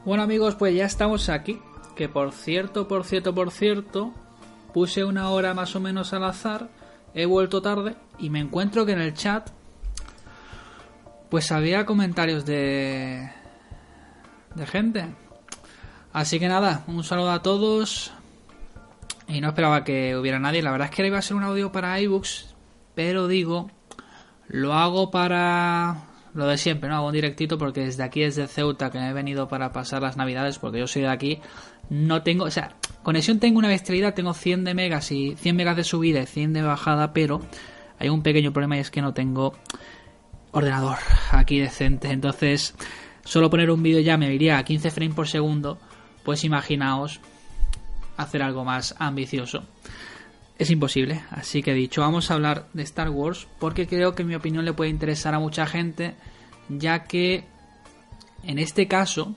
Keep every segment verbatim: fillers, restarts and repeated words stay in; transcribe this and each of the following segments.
Bueno amigos, pues ya estamos aquí. Que por cierto, por cierto, por cierto, puse una hora más o menos al azar. He vuelto tarde y me encuentro que en el chat pues había comentarios de de gente. Así que nada, un saludo a todos. Y no esperaba que hubiera nadie. La verdad es que iba a ser un audio para iBooks, pero digo, lo hago para lo de siempre, ¿no? Hago un directito porque desde aquí, desde Ceuta, que me he venido para pasar las navidades, porque yo soy de aquí, no tengo, o sea, conexión tengo una bestialidad, tengo cien de megas y cien megas de subida y cien de bajada, pero hay un pequeño problema y es que no tengo ordenador aquí decente. Entonces, solo poner un vídeo ya me iría a quince frames por segundo, pues imaginaos hacer algo más ambicioso. Es imposible, así que he dicho, vamos a hablar de Star Wars porque creo que en mi opinión le puede interesar a mucha gente, ya que en este caso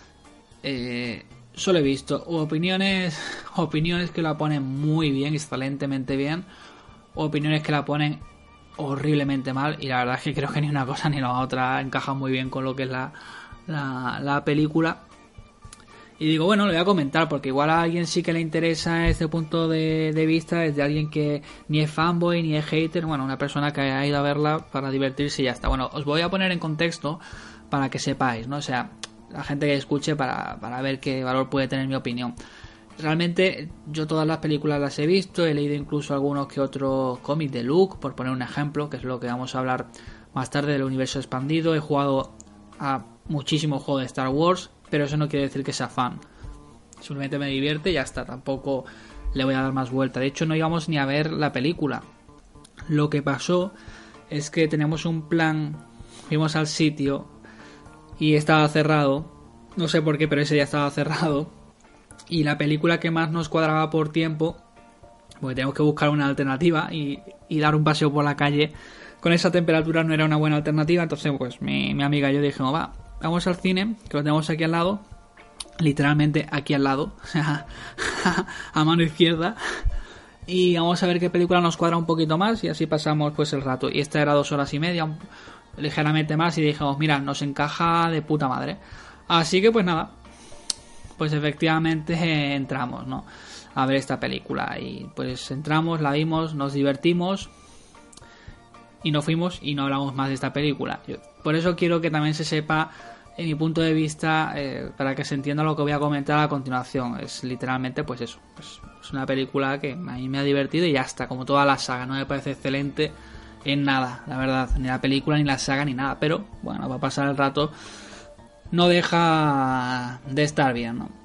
eh, solo he visto opiniones opiniones que la ponen muy bien, excelentemente bien, opiniones que la ponen horriblemente mal, y la verdad es que creo que ni una cosa ni la otra encaja muy bien con lo que es la, la, la película. Y digo, bueno, lo voy a comentar porque igual a alguien sí que le interesa este punto de, de vista, desde alguien que ni es fanboy ni es hater, bueno, una persona que ha ido a verla para divertirse y ya está. Bueno, os voy a poner en contexto para que sepáis, ¿no? O sea, la gente que escuche para, para ver qué valor puede tener mi opinión. Realmente yo todas las películas las he visto, he leído incluso algunos que otros cómics de Luke, por poner un ejemplo, que es lo que vamos a hablar más tarde del universo expandido. He jugado a muchísimos juegos de Star Wars, pero eso no quiere decir que sea fan. Simplemente me divierte y ya está, tampoco le voy a dar más vuelta. De hecho, no íbamos ni a ver la película. Lo que pasó es que teníamos un plan, fuimos al sitio y estaba cerrado. No sé por qué, pero ese día estaba cerrado. Y la película que más nos cuadraba por tiempo, porque teníamos que buscar una alternativa y, y dar un paseo por la calle con esa temperatura no era una buena alternativa. Entonces pues mi, mi amiga y yo dijimos, va, vamos al cine, que lo tenemos aquí al lado, literalmente aquí al lado, o sea, a mano izquierda, y vamos a ver qué película nos cuadra un poquito más y así pasamos pues el rato. Y esta era dos horas y media, un, ligeramente más, y dijimos, mira, nos encaja de puta madre. Así que pues nada, pues efectivamente eh, entramos, ¿no?, a ver esta película. Y pues entramos, la vimos, nos divertimos y nos fuimos y no hablamos más de esta película. Yo, por eso quiero que también se sepa, en mi punto de vista, eh, para que se entienda lo que voy a comentar a continuación. Es literalmente pues eso, pues, es una película que a mí me ha divertido y ya está, como toda la saga. No me parece excelente en nada, la verdad, ni la película, ni la saga, ni nada, pero bueno, va a pasar el rato, no deja de estar bien, ¿no?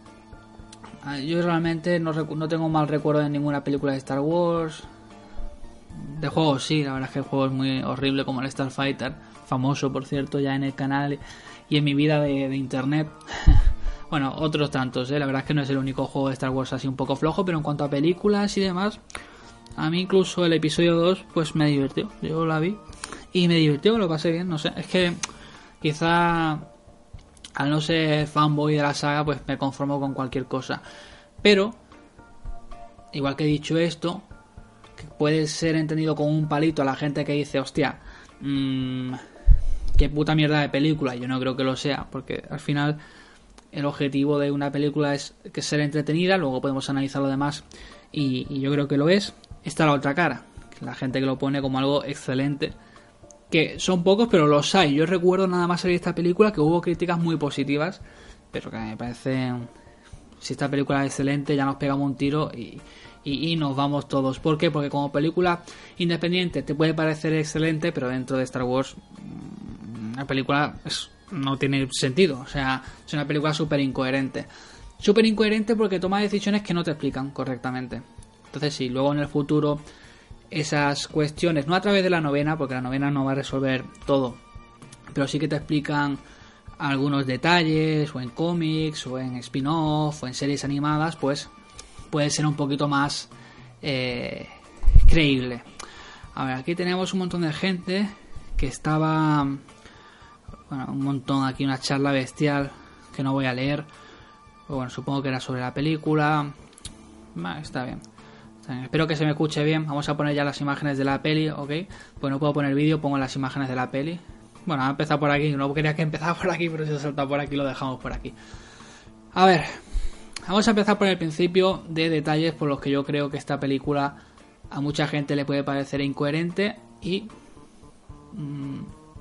Yo realmente no, recu- no tengo mal recuerdo de ninguna película de Star Wars. De juegos sí, la verdad es que el juego es muy horrible, como el Starfighter, famoso por cierto ya en el canal y en mi vida de, de internet. Bueno, otros tantos, ¿eh? La verdad es que no es el único juego de Star Wars así un poco flojo, pero en cuanto a películas y demás, a mí incluso el episodio dos pues me divirtió. Yo la vi y me divirtió, lo pasé bien, no sé, es que quizá al no ser fanboy de la saga pues me conformo con cualquier cosa. Pero igual que he dicho esto, que puede ser entendido como un palito a la gente que dice, hostia, mmm, qué puta mierda de película. Yo no creo que lo sea, porque al final el objetivo de una película es que ser entretenida, luego podemos analizar lo demás y, y yo creo que lo es. Está la otra cara, la gente que lo pone como algo excelente, que son pocos pero los hay. Yo recuerdo nada más salir esta película que hubo críticas muy positivas, pero que me parece, si esta película es excelente ya nos pegamos un tiro y, y, y nos vamos todos. ¿Por qué? Porque como película independiente te puede parecer excelente, pero dentro de Star Wars la película es, no tiene sentido. O sea, es una película súper incoherente. Súper incoherente porque toma decisiones que no te explican correctamente. Entonces si luego en el futuro esas cuestiones, no a través de la novena, porque la novena no va a resolver todo, pero sí que te explican algunos detalles, o en cómics, o en spin-off, o en series animadas, pues puede ser un poquito más eh, creíble. A ver, aquí tenemos un montón de gente que estaba, bueno, un montón, aquí una charla bestial que no voy a leer, pero bueno, supongo que era sobre la película. Bah, está bien. Espero que se me escuche bien. Vamos a poner ya las imágenes de la peli, ¿ok? Pues no puedo poner vídeo, pongo las imágenes de la peli. Bueno, ha empezado por aquí. No quería que empezara por aquí, pero si se ha saltado por aquí, lo dejamos por aquí. A ver, vamos a empezar por el principio de detalles por los que yo creo que esta película a mucha gente le puede parecer incoherente y mmm,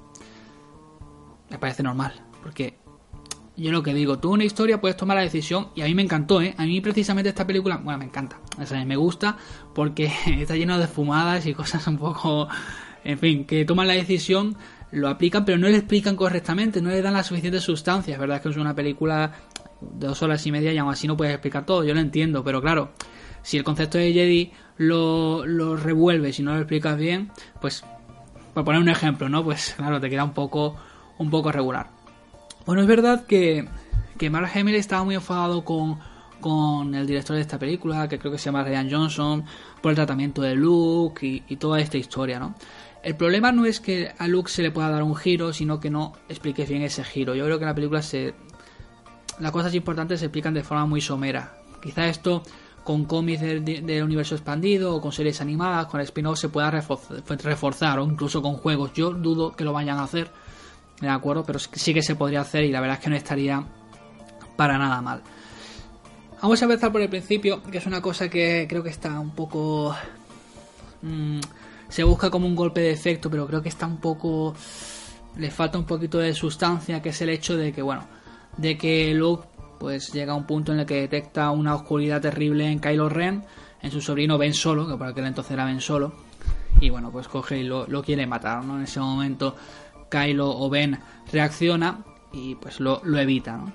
me parece normal, porque yo lo que digo, tú una historia puedes tomar la decisión, y a mí me encantó, ¿eh? A mí precisamente esta película, bueno, me encanta, o sea, me gusta porque está lleno de fumadas y cosas un poco, en fin, que toman la decisión, lo aplican, pero no le explican correctamente, no le dan la suficiente sustancia. Es verdad que es una película de dos horas y media y aún así no puedes explicar todo, yo lo entiendo, pero claro, si el concepto de Jedi lo, lo revuelves y no lo explicas bien, pues, por poner un ejemplo, ¿no? Pues claro, te queda un poco, un poco regular. Bueno, es verdad que, que Mark Hamill estaba muy enfadado con, con el director de esta película, que creo que se llama Rian Johnson, por el tratamiento de Luke y, y toda esta historia, ¿no? El problema no es que a Luke se le pueda dar un giro, sino que no expliques bien ese giro. Yo creo que en la película se las cosas importantes se explican de forma muy somera. Quizá esto con cómics del, del universo expandido o con series animadas, con spin-off se pueda reforzar, reforzar o incluso con juegos. Yo dudo que lo vayan a hacer, de acuerdo, pero sí que se podría hacer y la verdad es que no estaría para nada mal. Vamos a empezar por el principio, que es una cosa que creo que está un poco... Mmm, se busca como un golpe de efecto, pero creo que está un poco... le falta un poquito de sustancia, que es el hecho de que, bueno, de que Luke pues llega a un punto en el que detecta una oscuridad terrible en Kylo Ren, en su sobrino Ben Solo, que por aquel entonces era Ben Solo, y bueno, pues coge y lo, lo quiere matar, ¿no? En ese momento Kylo o Ben reacciona y pues lo, lo evita, ¿no?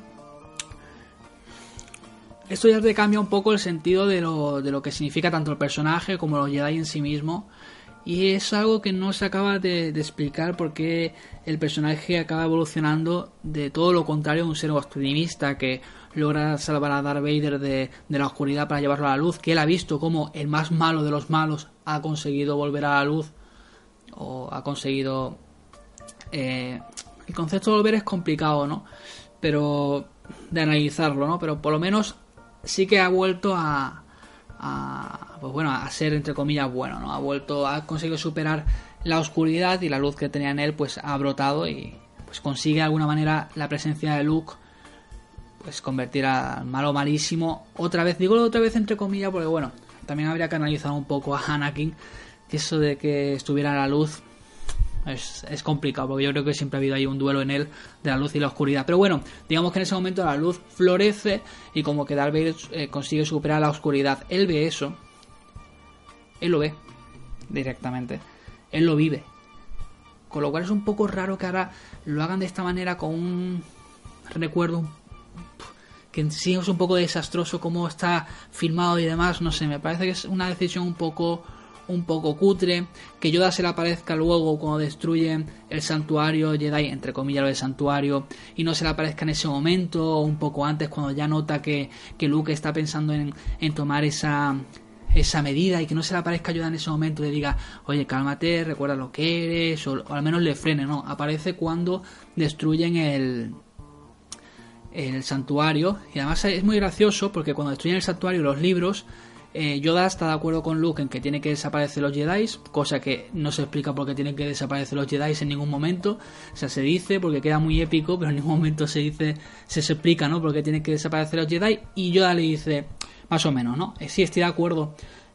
Esto ya te cambia un poco el sentido de lo, de lo que significa tanto el personaje como los Jedi en sí mismo, y es algo que no se acaba de, de explicar porque el personaje acaba evolucionando de todo lo contrario a un ser optimista que logra salvar a Darth Vader de, de la oscuridad para llevarlo a la luz, que él ha visto como el más malo de los malos ha conseguido volver a la luz, o ha conseguido... Eh, el concepto de volver es complicado, ¿no? Pero de analizarlo, ¿no? Pero por lo menos sí que ha vuelto a... A, pues bueno, a ser entre comillas bueno, ¿no? Ha vuelto, ha conseguido superar la oscuridad y la luz que tenía en él pues ha brotado y pues consigue de alguna manera la presencia de Luke pues convertir al malo malísimo otra vez, digo otra vez entre comillas porque bueno, también habría que analizar un poco a Anakin, que eso de que estuviera a la luz es, es complicado, porque yo creo que siempre ha habido ahí un duelo en él de la luz y la oscuridad, pero bueno, digamos que en ese momento la luz florece y como que Darth Vader eh, consigue superar la oscuridad. Él ve eso, él lo ve directamente, él lo vive, con lo cual es un poco raro que ahora lo hagan de esta manera con un recuerdo que en sí es un poco desastroso cómo está filmado y demás, no sé, me parece que es una decisión un poco un poco cutre, que Yoda se le aparezca luego cuando destruyen el santuario Jedi, entre comillas lo del santuario, y no se le aparezca en ese momento o un poco antes cuando ya nota que, que Luke está pensando en, en tomar esa esa medida, y que no se le aparezca Yoda en ese momento y le diga, oye, cálmate, recuerda lo que eres, o, o al menos le frene, no, aparece cuando destruyen el el santuario, y además es muy gracioso porque cuando destruyen el santuario los libros, Eh, Yoda está de acuerdo con Luke en que tiene que desaparecer los Jedi, cosa que no se explica por qué tienen que desaparecer los Jedi en ningún momento. O sea, se dice porque queda muy épico, pero en ningún momento se dice, se, se explica, ¿no? Por qué tienen que desaparecer los Jedi. Y Yoda le dice, más o menos, ¿no? Eh, sí, estoy de acuerdo.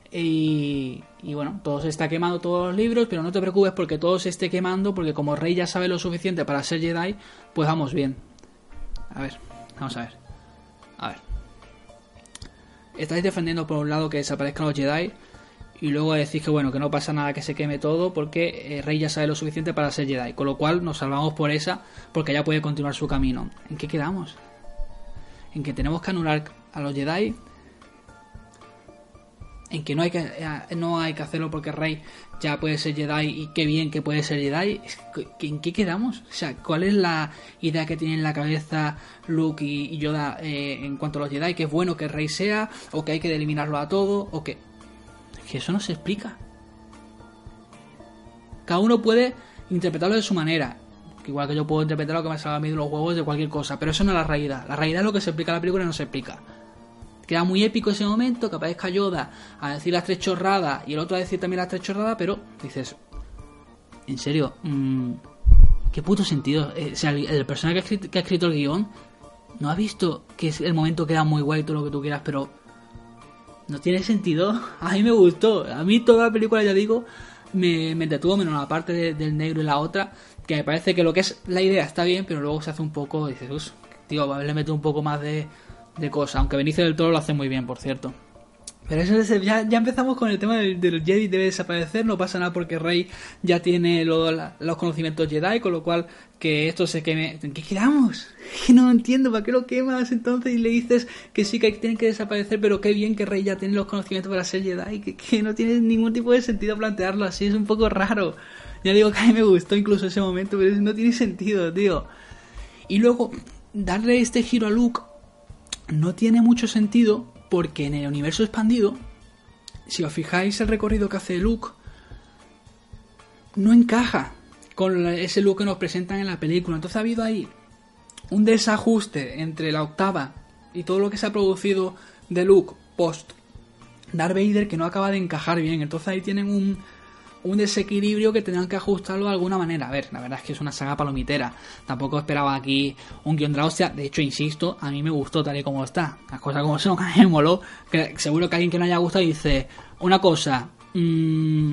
Y, y bueno, todo se está quemando, todos los libros, pero no te preocupes porque todo se esté quemando, porque como Rey ya sabe lo suficiente para ser Jedi, pues vamos bien. A ver, vamos a ver. A ver. Estáis defendiendo por un lado que desaparezcan los Jedi y luego decís que bueno, que no pasa nada, que se queme todo porque eh, Rey ya sabe lo suficiente para ser Jedi, con lo cual nos salvamos por esa porque ya puede continuar su camino. ¿En qué quedamos? ¿En que tenemos que anular a los Jedi? ¿En que no hay que eh, no hay que hacerlo porque Rey ya puede ser Jedi y qué bien que puede ser Jedi? ¿En qué quedamos? O sea, ¿cuál es la idea que tiene en la cabeza Luke y Yoda eh, en cuanto a los Jedi? ¿Que es bueno que Rey sea? ¿O que hay que eliminarlo a todo? ¿O que...? Es que eso no se explica. Cada uno puede interpretarlo de su manera. Igual que yo puedo interpretar lo que me salga a mí de los huevos de cualquier cosa. Pero eso no es la realidad. La realidad es lo que se explica en la película y no se explica. Queda muy épico ese momento, que aparezca Yoda a decir las tres chorradas y el otro a decir también las tres chorradas, pero dices, en serio, mmm, ¿qué puto sentido? Eh, o sea, el, el personaje que ha, escrito, que ha escrito el guión ¿no has visto que es el momento queda muy guay todo lo que tú quieras, pero no tiene sentido? A mí me gustó. A mí toda la película, ya digo, me, me detuvo, menos la parte de, del negro y la otra, que me parece que lo que es la idea está bien, pero luego se hace un poco, dices, uff, tío, le meto un poco más de, de cosas, aunque Benicio del Toro lo hace muy bien, por cierto. Pero eso es, ya, ya empezamos con el tema del, del Jedi debe desaparecer, no pasa nada porque Rey ya tiene lo, la, los conocimientos Jedi, con lo cual que esto se queme. ¿En qué quedamos? Que no entiendo, ¿para qué lo quemas entonces y le dices que sí que tienen que desaparecer, pero qué bien que Rey ya tiene los conocimientos para ser Jedi? Que, que no tiene ningún tipo de sentido plantearlo así, es un poco raro. Ya digo que a mí me gustó incluso ese momento, pero no tiene sentido, tío. Y luego, darle este giro a Luke no tiene mucho sentido, porque en el universo expandido, si os fijáis el recorrido que hace Luke, no encaja con ese Luke que nos presentan en la película. Entonces ha habido ahí un desajuste entre la octava y todo lo que se ha producido de Luke post Darth Vader que no acaba de encajar bien. Entonces ahí tienen un, un desequilibrio que tendrán que ajustarlo de alguna manera. A ver, la verdad es que es una saga palomitera. Tampoco esperaba aquí un guión de la hostia. De hecho, insisto, a mí me gustó tal y como está. Las cosas como son, a mí me moló. Que seguro que alguien que no haya gustado dice una cosa. Mmm,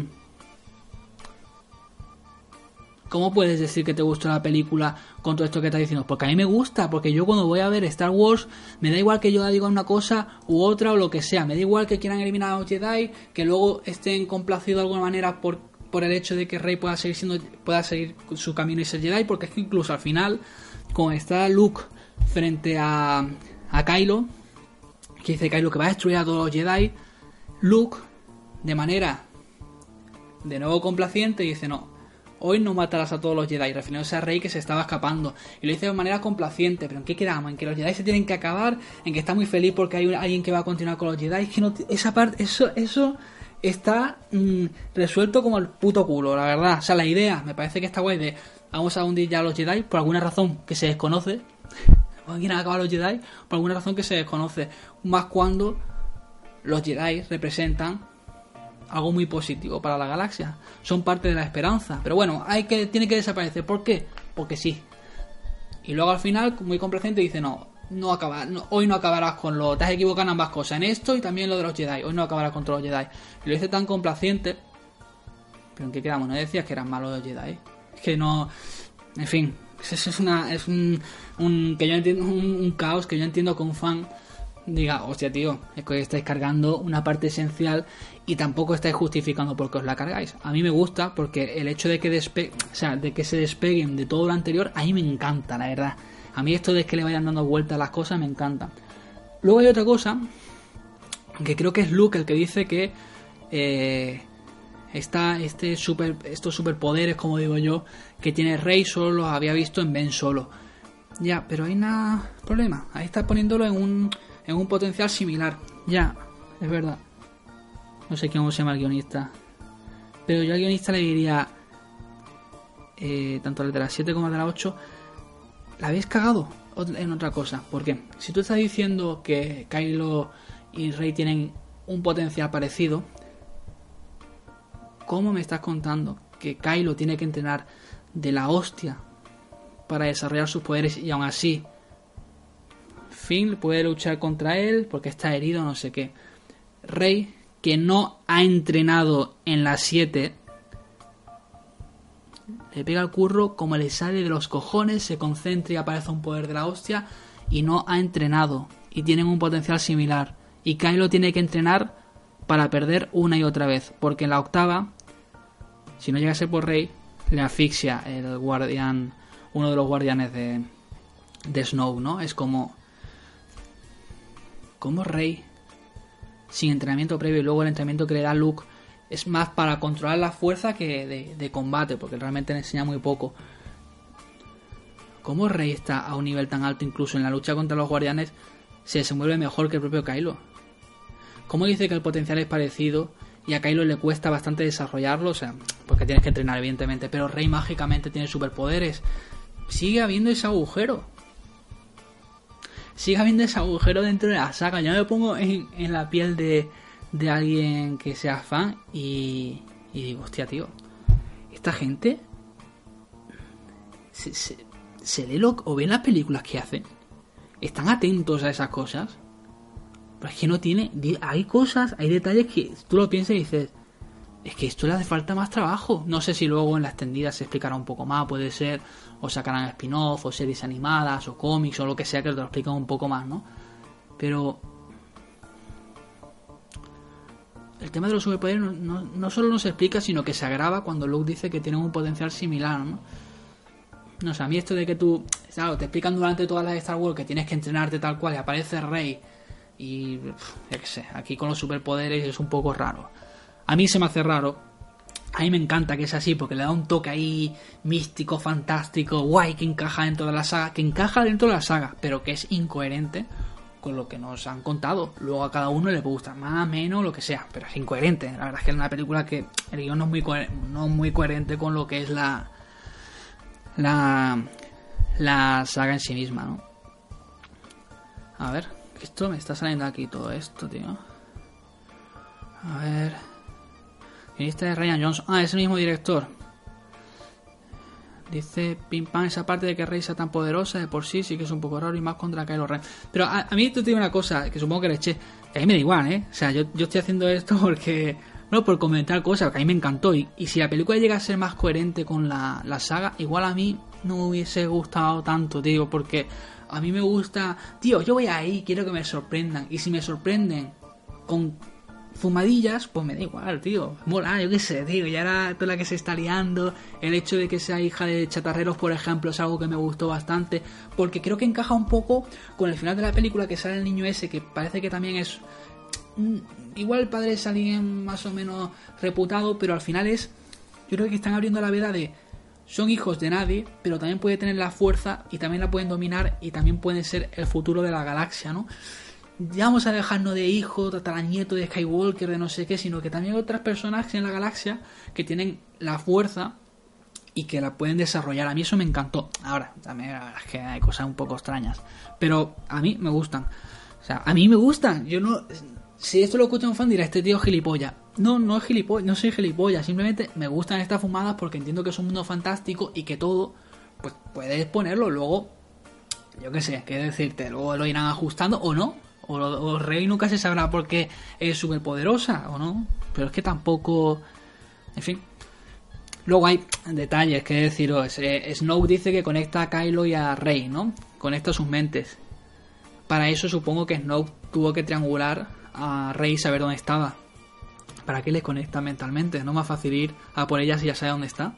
¿Cómo puedes decir que te gustó la película con todo esto que estás diciendo? Porque a mí me gusta, porque yo cuando voy a ver Star Wars, me da igual que yo diga una cosa u otra o lo que sea. Me da igual que quieran eliminar a los Jedi, que luego estén complacidos de alguna manera por, por el hecho de que Rey pueda seguir siendo, pueda seguir su camino y ser Jedi, porque es que incluso al final, cuando está Luke frente a, a Kylo, que dice Kylo que va a destruir a todos los Jedi, Luke, de manera de nuevo complaciente, dice no, hoy no matarás a todos los Jedi, refiriéndose a Rey que se estaba escapando. Y lo dice de manera complaciente. ¿Pero en qué quedamos? ¿En que los Jedi se tienen que acabar? ¿En que está muy feliz porque hay un, alguien que va a continuar con los Jedi? Es que no, esa parte, eso, eso está mmm, resuelto como el puto culo, la verdad. O sea, la idea me parece que está guay de vamos a hundir ya a los Jedi por alguna razón que se desconoce. ¿Quieren acabar los Jedi? Por alguna razón que se desconoce. Más cuando los Jedi representan algo muy positivo para la galaxia, son parte de la esperanza, pero bueno, hay que tiene que desaparecer. ¿Por qué? Porque sí. Y luego al final, muy complaciente, dice no, no acaba, no, hoy no acabarás con lo, te has equivocado en ambas cosas, en esto y también lo de los Jedi, hoy no acabarás con todos los Jedi. Y lo dice tan complaciente, pero ¿en qué quedamos? No decías que eran malos los Jedi, es que no, en fin, eso es una, es un, un que yo entiendo, un, un caos que yo entiendo que un fan diga, hostia tío, es que estáis cargando una parte esencial y tampoco estáis justificando por qué os la cargáis. A mí me gusta porque el hecho de que despe o sea, de que se despeguen de todo lo anterior, a mí me encanta, la verdad. A mí esto de que le vayan dando vueltas a las cosas me encanta. Luego hay otra cosa que creo que es Luke el que dice que eh, está este super, estos superpoderes, como digo yo, que tiene Rey, solo los había visto en Ben Solo. Ya, pero hay nada problema. Ahí está poniéndolo en un en un potencial similar. Ya, es verdad. No sé cómo se llama el guionista, pero yo al guionista le diría eh, tanto el de las siete como el de las ocho, la habéis cagado en otra cosa. ¿Por qué? Si tú estás diciendo que Kylo y Rey tienen un potencial parecido, ¿cómo me estás contando que Kylo tiene que entrenar de la hostia para desarrollar sus poderes y aún así Finn puede luchar contra él porque está herido, no sé qué? Rey, que no ha entrenado en las siete, le pega el curro como le sale de los cojones, se concentra y aparece un poder de la hostia, y no ha entrenado y tienen un potencial similar. Y Kylo tiene que entrenar para perder una y otra vez, porque en la octava, si no llegase por Rey, le asfixia el guardián, uno de los guardianes de, de Snow, ¿no? Es como como Rey sin entrenamiento previo y luego el entrenamiento que le da Luke es más para controlar la fuerza que de, de combate, porque realmente le enseña muy poco. ¿Cómo Rey está a un nivel tan alto incluso en la lucha contra los guardianes se desenvuelve mejor que el propio Kylo? ¿Cómo dice que el potencial es parecido y a Kylo le cuesta bastante desarrollarlo? O sea, porque tienes que entrenar evidentemente, pero Rey mágicamente tiene superpoderes. Sigue habiendo ese agujero. Sigue habiendo ese agujero dentro de la saga. Yo me pongo en, en la piel de, de alguien que sea fan y, y digo, hostia, tío, esta gente se, se, se lee lo, o ven las películas que hacen están atentos a esas cosas. Pero es que no tiene... Hay cosas, hay detalles que tú lo piensas y dices... Es que esto le hace falta más trabajo. No sé si luego en la extendida se explicará un poco más, puede ser, o sacarán spin-off, o series animadas, o cómics, o lo que sea, que te lo explican un poco más, ¿no? Pero... el tema de los superpoderes no, no, no solo no se explica, sino que se agrava cuando Luke dice que tienen un potencial similar, ¿no? No sé, a mí esto de que tú... Claro, te explican durante todas las Star Wars que tienes que entrenarte tal cual y aparece Rey y... ya que sé, aquí con los superpoderes es un poco raro. A mí se me hace raro. A mí me encanta que es así porque le da un toque ahí místico, fantástico, guay, que encaja dentro de la saga, que encaja dentro de la saga, pero que es incoherente con lo que nos han contado. Luego a cada uno le puede gustar más, menos, lo que sea, pero es incoherente. La verdad es que es una película que el guión no es muy coherente, no es muy coherente con lo que es la la la saga en sí misma, ¿no? A ver, esto me está saliendo aquí todo esto, tío. A ver, guionista de Rian Johnson. Ah, es el mismo director. Dice Pim Pam, esa parte de que Rey sea tan poderosa de por sí sí que es un poco raro y más contra Kylo Ren. Pero a, a mí te digo una cosa, que supongo que le eché, que a mí me da igual, ¿eh? O sea, yo, yo estoy haciendo esto porque... no, por comentar cosas, que a mí me encantó. Y, y si la película llega a ser más coherente con la, la saga, igual a mí no me hubiese gustado tanto, tío, porque a mí me gusta... Tío, yo voy ahí, quiero que me sorprendan. Y si me sorprenden con... fumadillas, pues me da igual, tío. Mola, yo qué sé, tío. Y ahora toda la que se está liando. El hecho de que sea hija de chatarreros, por ejemplo, es algo que me gustó bastante. Porque creo que encaja un poco con el final de la película, que sale el niño ese, que parece que también es... igual el padre es alguien más o menos reputado, pero al final es... yo creo que están abriendo la veda de... son hijos de nadie, pero también puede tener la fuerza y también la pueden dominar y también pueden ser el futuro de la galaxia, ¿no? Ya vamos a dejarnos de hijo, tataranieto de Skywalker, de no sé qué, sino que también hay otras personas en la galaxia que tienen la fuerza y que la pueden desarrollar. A mí eso me encantó. Ahora, también la verdad es que hay cosas un poco extrañas, pero a mí me gustan. O sea, a mí me gustan. Yo no... si esto lo escucha un fan dirá, este tío es gilipollas. No, no es gilipollas, no soy gilipollas. Simplemente me gustan estas fumadas porque entiendo que es un mundo fantástico y que todo, pues puedes ponerlo. Luego, yo qué sé, qué decirte, luego lo irán ajustando o no. O, o Rey nunca se sabrá por qué es súper poderosa o no. Pero es que tampoco... en fin. Luego hay detalles que deciros. Eh, Snoke dice que conecta a Kylo y a Rey, ¿no? Conecta sus mentes. Para eso supongo que Snoke tuvo que triangular a Rey y saber dónde estaba. ¿Para qué les conecta mentalmente? ¿No es más fácil ir a por ella si ya sabe dónde está?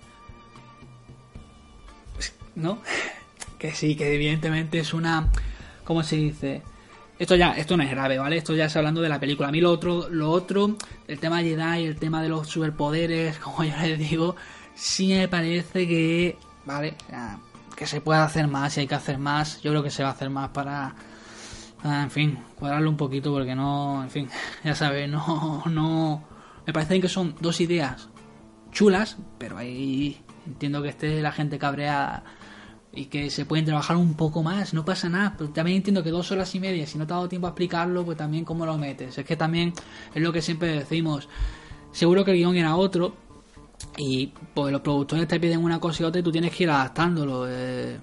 Pues, ¿no? Que sí, que evidentemente es una... ¿cómo se dice? Esto ya, esto no es grave, ¿vale? Esto ya es hablando de la película. A mí lo otro, lo otro, el tema Jedi, el tema de los superpoderes, como yo les digo, sí me parece que, ¿vale? Que se puede hacer más, si hay que hacer más. Yo creo que se va a hacer más para, en fin, cuadrarlo un poquito porque no, en fin, ya sabes, no, no... me parece que son dos ideas chulas, pero ahí entiendo que esté la gente cabreada y que se pueden trabajar un poco más, no pasa nada, pero también entiendo que dos horas y media, si no te ha dado tiempo a explicarlo, pues también cómo lo metes. Es que también es lo que siempre decimos, seguro que el guión era otro y pues los productores te piden una cosa y otra y tú tienes que ir adaptándolo. eh...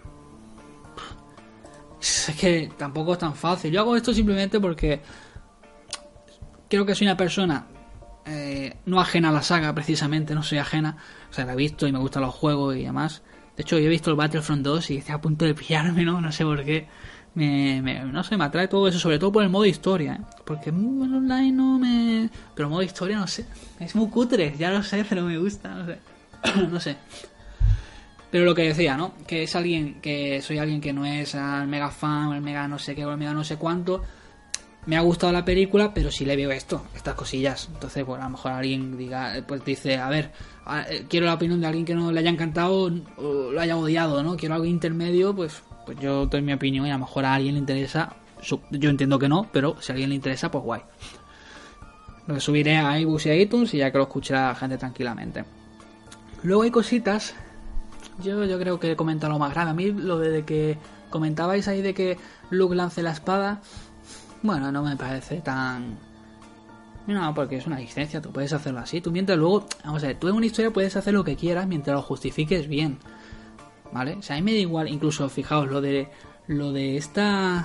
es que tampoco es tan fácil. Yo hago esto simplemente porque creo que soy una persona eh, no ajena a la saga, precisamente, no soy ajena, o sea, la he visto y me gustan los juegos y demás. De hecho, yo he visto el Battlefront dos y estoy a punto de pillarme, ¿no? No sé por qué. Me, me, no sé, me atrae todo eso, sobre todo por el modo historia, ¿eh? Porque el online no me... pero el modo historia, no sé. Es muy cutre, ya lo sé, pero me gusta, no sé. no sé. Pero lo que decía, ¿no? Que es alguien, que soy alguien que no es el mega fan, o el mega no sé qué, o el mega no sé cuánto. Me ha gustado la película, pero sí le veo esto, estas cosillas. Entonces, pues a lo mejor alguien diga, pues dice, a ver, quiero la opinión de alguien que no le haya encantado o lo haya odiado, ¿no? Quiero algo intermedio, pues pues yo doy mi opinión y a lo mejor a alguien le interesa. Yo entiendo que no, pero si a alguien le interesa, pues guay. Lo subiré a iBooks y a iTunes y ya que lo escuchará la gente tranquilamente. Luego hay cositas, yo, yo creo que he comentado lo más grave. A mí lo de que comentabais ahí de que Luke lance la espada... bueno, no me parece tan... no, porque es una licencia, tú puedes hacerlo así. Tú mientras luego... vamos a ver, tú en una historia puedes hacer lo que quieras mientras lo justifiques bien, ¿vale? O sea, a mí me da igual, incluso, fijaos, lo de... lo de esta...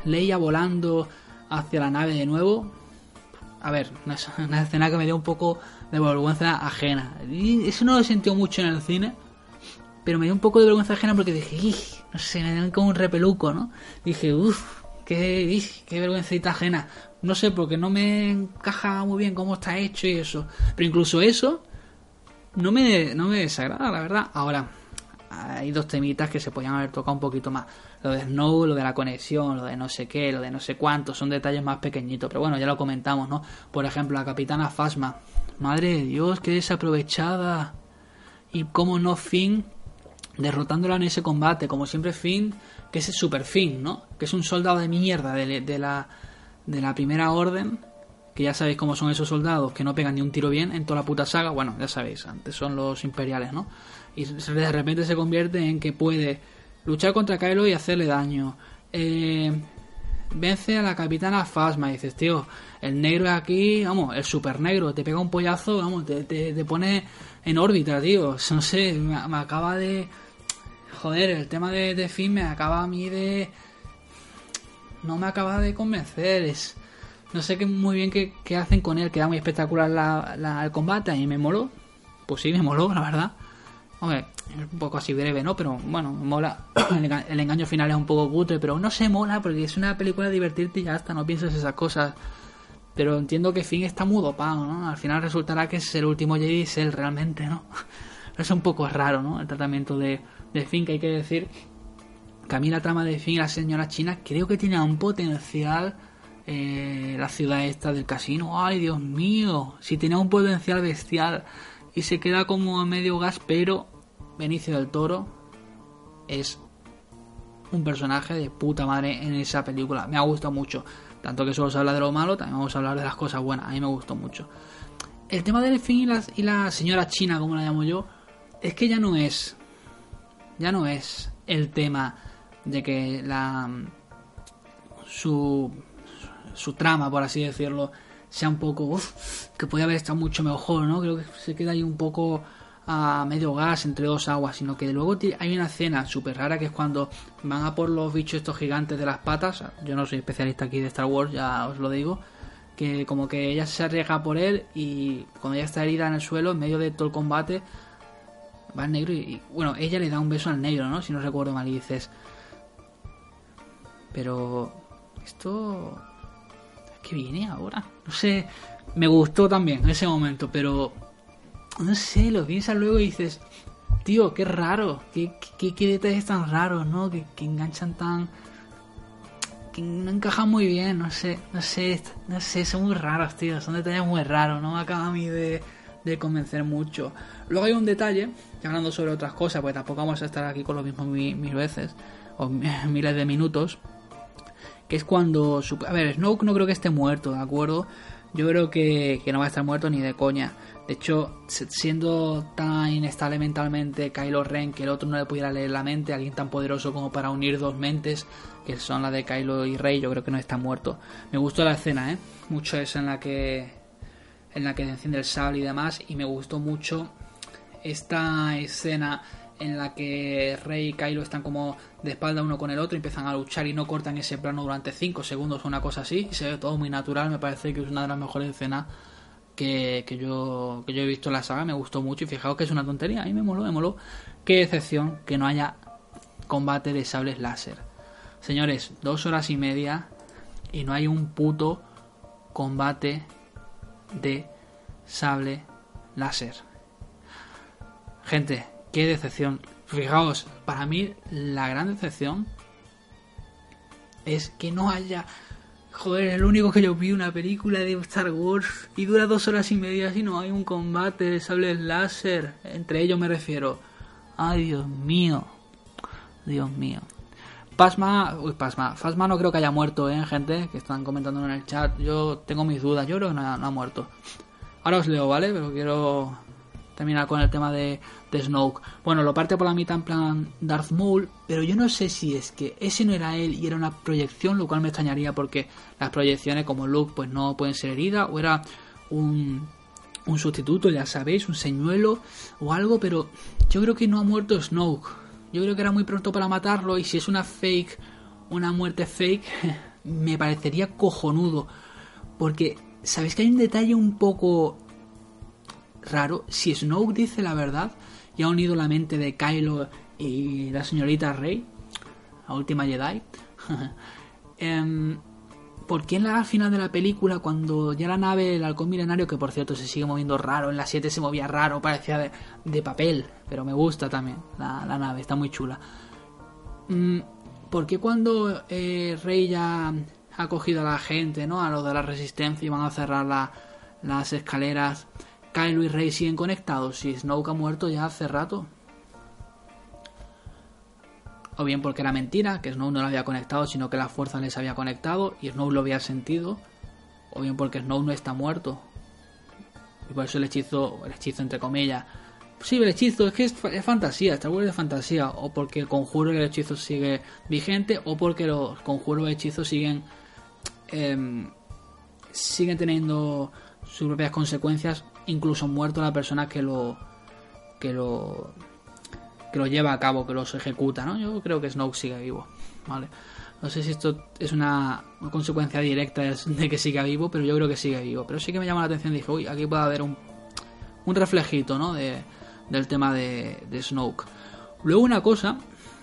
Leia volando hacia la nave de nuevo. A ver, una, una escena que me dio un poco de vergüenza ajena. Y eso no lo he sentido mucho en el cine, pero me dio un poco de vergüenza ajena porque dije, no sé, me dio como un repeluco, ¿no? Dije, uff, qué, qué vergüencita ajena. No sé, porque no me encaja muy bien cómo está hecho y eso. Pero incluso eso no me, no me desagrada, la verdad. Ahora, hay dos temitas que se podían haber tocado un poquito más. Lo de Snow, lo de la conexión, lo de no sé qué, lo de no sé cuánto. Son detalles más pequeñitos, pero bueno, ya lo comentamos, ¿no? Por ejemplo, la Capitana Phasma. Madre de Dios, qué desaprovechada. Y cómo no Finn derrotándola en ese combate. Como siempre Finn, que es el Super Finn, ¿no? Que es un soldado de mierda de, de la de la Primera Orden. Que ya sabéis cómo son esos soldados, que no pegan ni un tiro bien en toda la puta saga. Bueno, ya sabéis, antes son los imperiales, ¿no? Y de repente se convierte en que puede luchar contra Kylo y hacerle daño. Eh, vence a la Capitana Phasma y dices, tío, el negro aquí, vamos, el super negro, te pega un pollazo, vamos, te, te, te pone en órbita, tío. No sé, me, me acaba de... Joder, el tema de, de Finn me acaba a mí de... No me acaba de convencer, es... No sé qué muy bien qué, qué hacen con él, queda muy espectacular la, la, el combate, a mí me moló. Pues sí, me moló, la verdad. Hombre, un poco así breve, ¿no? Pero bueno, mola. El, el engaño final es un poco cutre, pero no se mola porque es una película de divertirte y ya está, no piensas esas cosas. Pero entiendo que Finn está muy dopado, ¿no? Al final resultará que es el último Jedi, es él realmente, ¿no? Es un poco raro, ¿no? El tratamiento de, de Finn, que hay que decir que a mí la trama de Finn y la señora China creo que tiene un potencial... Eh, la ciudad esta del casino, ay Dios mío, si tenía un potencial bestial y se queda como a medio gas, pero Benicio del Toro es un personaje de puta madre en esa película, me ha gustado mucho, tanto que solo se habla de lo malo, también vamos a hablar de las cosas buenas, a mí me gustó mucho. El tema del Finn y la, y la señora China, como la llamo yo, es que ya no es ya no es el tema de que la su su trama, por así decirlo, sea un poco, uff, que podía haber estado mucho mejor, ¿no? Creo que se queda ahí un poco a medio gas entre dos aguas, sino que luego hay una escena súper rara que es cuando van a por los bichos estos gigantes de las patas. Yo no soy especialista aquí de Star Wars, ya os lo digo, que como que ella se arriesga por él y cuando ella está herida en el suelo, en medio de todo el combate, va el negro y, y bueno, ella le da un beso al negro, ¿no? Si no recuerdo mal, y dices, pero esto... ¿qué viene ahora? No sé, me gustó también en ese momento, pero no sé, lo piensas luego y dices, tío, qué raro, qué, qué, qué detalles tan raros, ¿no? Que, que enganchan tan... que no encajan muy bien, no sé, no sé, no sé, son muy raros, tío, son detalles muy raros, no me acaba a mí de, de convencer mucho. Luego hay un detalle, ya hablando sobre otras cosas, porque tampoco vamos a estar aquí con lo mismo mil, mil veces, o miles de minutos, que es cuando... A ver, Snoke no creo que esté muerto, ¿de acuerdo? Yo creo que, que no va a estar muerto ni de coña. De hecho, siendo tan inestable mentalmente Kylo Ren, que el otro no le pudiera leer la mente, alguien tan poderoso como para unir dos mentes, que son la de Kylo y Rey, yo creo que no está muerto. Me gustó la escena, ¿eh? Mucho esa en la que... en la que enciende el sable y demás, y me gustó mucho esta escena en la que Rey y Kylo están como de espalda uno con el otro y empiezan a luchar y no cortan ese plano durante cinco segundos o una cosa así, y se ve todo muy natural. Me parece que es una de las mejores escenas que, que yo que yo he visto en la saga, me gustó mucho y fijaos que es una tontería, a mí me moló, me moló. Qué excepción que no haya combate de sables láser. Señores, dos horas y media y no hay un puto combate de sable láser. Gente, qué decepción. Fijaos, para mí la gran decepción es que no haya... Joder, el único que yo vi una película de Star Wars y dura dos horas y media y no hay un combate de sables láser. Entre ellos me refiero. Ay, Dios mío. Dios mío. Phasma... Uy, Phasma. Phasma no creo que haya muerto, ¿eh, gente? Que están comentando en el chat. Yo tengo mis dudas. Yo creo que no ha, no ha muerto. Ahora os leo, ¿vale? Pero quiero... terminar con el tema de, de Snoke. Bueno, lo parte por la mitad en plan Darth Maul, pero yo no sé si es que ese no era él y era una proyección, lo cual me extrañaría porque las proyecciones como Luke pues no pueden ser heridas, o era un, un sustituto, ya sabéis, un señuelo o algo, pero yo creo que no ha muerto Snoke. Yo creo que era muy pronto para matarlo y si es una fake, una muerte fake, me parecería cojonudo. Porque, ¿sabéis que hay un detalle un poco raro? Si Snoke dice la verdad y ha unido la mente de Kylo y la señorita Rey, la última Jedi, eh, ¿por qué en la final de la película, cuando ya la nave, el halcón milenario, que por cierto se sigue moviendo raro, en la siete se movía raro, parecía de, de papel, pero me gusta también la, la nave, está muy chula. ¿Por qué cuando eh, Rey ya ha cogido a la gente, ¿no?, a los de la Resistencia, y van a cerrar la, las escaleras, Kylo y Rey siguen conectados si Snoke ha muerto ya hace rato? O bien porque era mentira, que Snoke no lo había conectado, sino que la fuerza les había conectado y Snoke lo había sentido. O bien porque Snoke no está muerto y por eso el hechizo, el hechizo entre comillas, sí, el hechizo es que es, es fantasía, Star Wars es fantasía. O porque el conjuro y el hechizo sigue vigente, o porque los conjuros y hechizos siguen eh, siguen teniendo sus propias consecuencias, incluso muerto la persona que lo que lo que lo lleva a cabo, que los ejecuta, ¿no? Yo creo que Snoke sigue vivo, ¿vale? No sé si esto es una, una consecuencia directa de que siga vivo, pero yo creo que sigue vivo. Pero sí que me llama la atención, dije, uy, aquí puede haber un, un reflejito, ¿no?, de, del tema de, de Snoke. Luego una cosa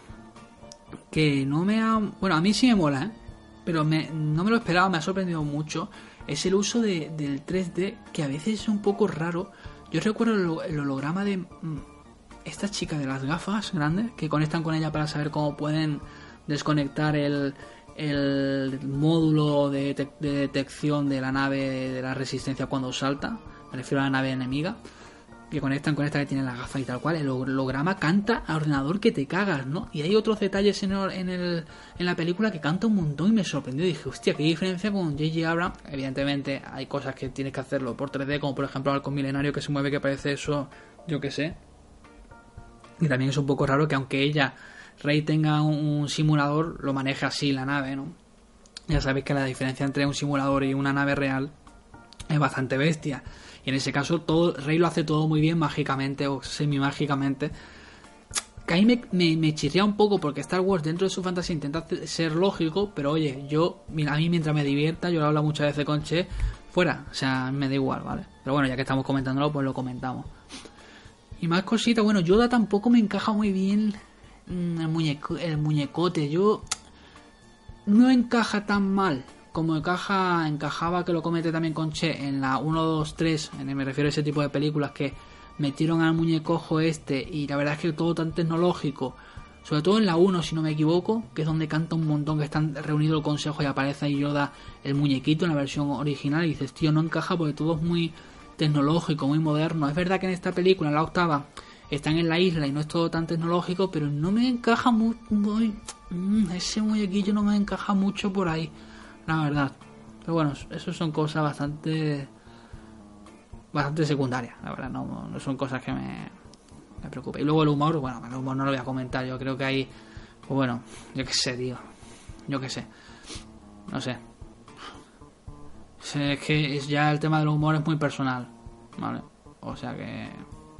que no me ha... Bueno, a mí sí me mola, ¿eh? Pero me, no me lo esperaba, me ha sorprendido mucho. Es el uso de, del tres D, que a veces es un poco raro. Yo recuerdo el, el holograma de... esta chica de las gafas grandes que conectan con ella para saber cómo pueden desconectar el, el módulo de, de, de detección de la nave de la Resistencia cuando salta. Me refiero a la nave enemiga, que conectan con esta que tiene las gafas y tal cual. El holograma canta a ordenador que te cagas, ¿no? Y hay otros detalles en, el, en, el, en la película que canta un montón y me sorprendió. Dije, hostia, qué diferencia con J J Abrams. Evidentemente hay cosas que tienes que hacerlo por tres D, como por ejemplo el halcón milenario que se mueve, que parece eso, yo que sé. Y también es un poco raro que aunque ella, Rey, tenga un, un simulador, lo maneje así la nave, ¿no? Ya sabéis que la diferencia entre un simulador y una nave real es bastante bestia. Y en ese caso todo Rey lo hace todo muy bien, mágicamente o semi-mágicamente. Que ahí me, me, me chirría un poco, porque Star Wars dentro de su fantasía intenta ser lógico, pero oye, yo, a mí mientras me divierta, yo lo hablo muchas veces con Che, fuera, o sea, me da igual, ¿vale? Pero bueno, ya que estamos comentándolo, pues lo comentamos. Y más cositas, bueno, Yoda tampoco me encaja muy bien el, muñeco, el muñecote. Yo no encaja tan mal como encaja, encajaba, que lo comenté también con Che, en la uno, dos, tres, me refiero a ese tipo de películas que metieron al muñecojo este, y la verdad es que todo tan tecnológico, sobre todo en la uno, si no me equivoco, que es donde canta un montón, que están reunido el consejo y aparece ahí Yoda, el muñequito en la versión original, y dices, tío, no encaja porque todo es muy tecnológico, muy moderno. Es verdad que en esta película, en la octava, están en la isla y no es todo tan tecnológico, pero no me encaja mucho, ese muñequillo no me encaja mucho por ahí, la verdad. Pero bueno, eso son cosas bastante bastante secundarias, la verdad, no, no son cosas que me, me preocupen. Y luego el humor, bueno, el humor no lo voy a comentar, yo creo que hay, pues bueno, yo qué sé, tío, yo qué sé, no sé. Es que es ya el tema del humor es muy personal, ¿vale? O sea que...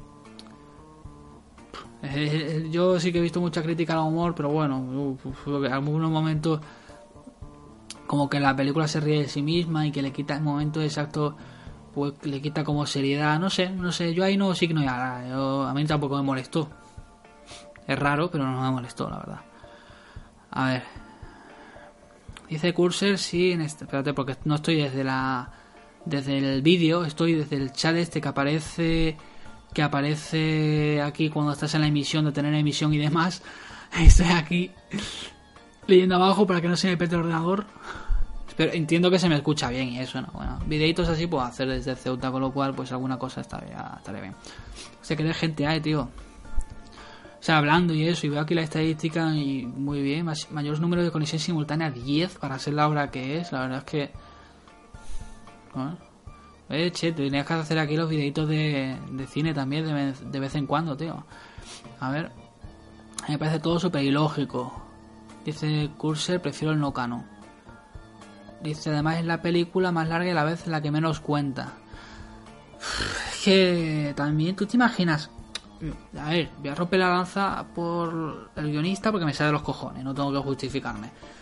Yo sí que he visto mucha crítica al humor, pero bueno, en algunos momentos como que la película se ríe de sí misma y que le quita el momento exacto, pues le quita como seriedad, no sé, no sé, yo ahí no sí que no ya, yo, a mí tampoco me molestó. Es raro, pero no me molestó, la verdad. A ver... Dice Cursor, sí, en este, espérate, porque no estoy desde la desde el vídeo, estoy desde el chat este que aparece que aparece aquí cuando estás en la emisión, de tener emisión y demás. Estoy aquí leyendo abajo para que no se me pete el ordenador. Pero entiendo que se me escucha bien y eso, ¿no? Bueno, videitos así puedo hacer desde Ceuta, con lo cual pues alguna cosa estaría, estaría bien. O sea, que de gente hay, tío. O sea, hablando y eso, y veo aquí la estadística y muy bien, más, mayores números de conexión simultánea, diez para ser la hora que es. La verdad es que... Bueno, eh, che, tenías que hacer aquí los videitos de, de cine también de vez, de vez en cuando, tío. A ver, a mí me parece todo súper ilógico. Dice Cursor, prefiero el no canon. Dice, además es la película más larga y a la vez la que menos cuenta. Es que también, ¿tú te imaginas? A ver, voy a romper la lanza por el guionista porque me sale de los cojones, no tengo que justificarme.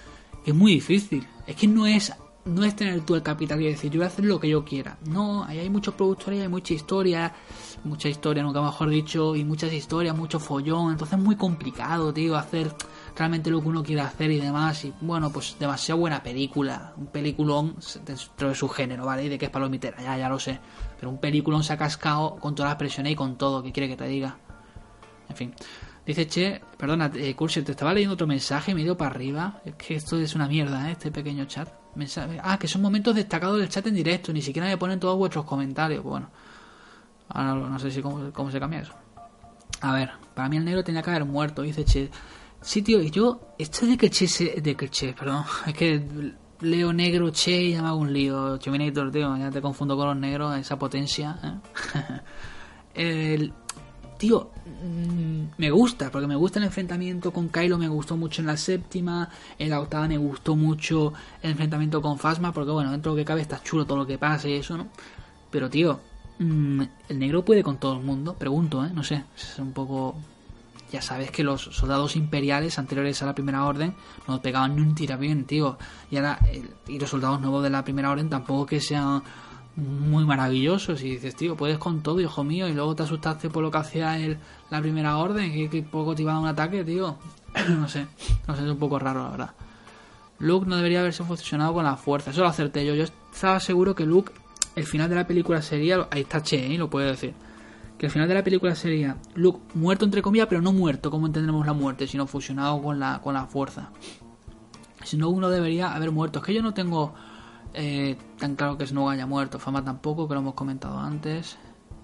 es muy difícil. Es que no es no es tener tú el capital y decir yo voy a hacer lo que yo quiera. No, ahí hay muchos productores, hay mucha historia, mucha historia, nunca mejor dicho, y muchas historias, mucho follón. Entonces es muy complicado, tío, hacer realmente lo que uno quiere hacer y demás. Y bueno, pues demasiado buena película, un peliculón dentro de su género, ¿vale? Y de que es palomitera, ya, ya lo sé. Pero un peliculón se ha cascado con todas las presiones y con todo, ¿qué quiere que te diga? En fin. Dice, che, perdona, eh, Curser, te estaba leyendo otro mensaje y me he ido para arriba. Es que esto es una mierda, ¿eh? Este pequeño chat. Mensaje, ah, que son momentos destacados del chat en directo, ni siquiera me ponen todos vuestros comentarios. Pues bueno, ahora no, no sé si cómo, cómo se cambia eso. A ver, para mí el negro tenía que haber muerto, dice Che. Sí, tío, y yo, esto de que Che, se, de que Che, perdón, es que leo negro Che y ya me hago un lío. Terminator, tío, ya te confundo con los negros, esa potencia, ¿eh? el... Tío, mmm, me gusta, porque me gusta el enfrentamiento con Kylo, me gustó mucho en la séptima, en la octava me gustó mucho el enfrentamiento con Phasma, porque bueno, dentro de lo que cabe está chulo todo lo que pasa y eso, ¿no? Pero tío, mmm, el negro puede con todo el mundo, pregunto, ¿eh? No sé, es un poco... Ya sabes que los soldados imperiales anteriores a la Primera Orden no pegaban ni un tira bien, tío, y ahora, el, y los soldados nuevos de la Primera Orden tampoco que sean... muy maravillosos y dices, tío, puedes con todo, hijo mío, y luego te asustaste por lo que hacía el, la Primera Orden, que, que poco te iba a dar un ataque, tío. no sé, no sé, es un poco raro, la verdad. Luke no debería haberse fusionado con la fuerza, eso lo acerté yo. Yo estaba seguro que Luke, el final de la película sería, ahí está Che, ¿eh? Lo puedo decir, que el final de la película sería Luke muerto entre comillas, pero no muerto como entendemos la muerte, sino fusionado con la, con la fuerza. Si no, uno debería haber muerto. Es que yo no tengo... Eh, tan claro que Snoke haya muerto, Fama tampoco, que lo hemos comentado antes.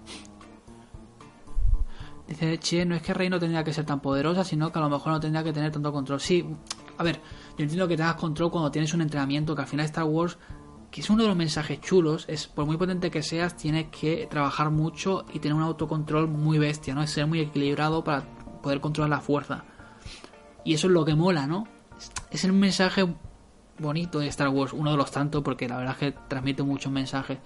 Dice Che, no es que Rey no tendría que ser tan poderosa, sino que a lo mejor no tendría que tener tanto control. Sí, a ver, yo entiendo que tengas control cuando tienes un entrenamiento, que al final Star Wars, que es uno de los mensajes chulos, es por muy potente que seas, tienes que trabajar mucho y tener un autocontrol muy bestia, ¿no? Es ser muy equilibrado para poder controlar la fuerza. Y eso es lo que mola, ¿no? Es el mensaje bonito de Star Wars, uno de los tantos, porque la verdad es que transmite muchos mensajes.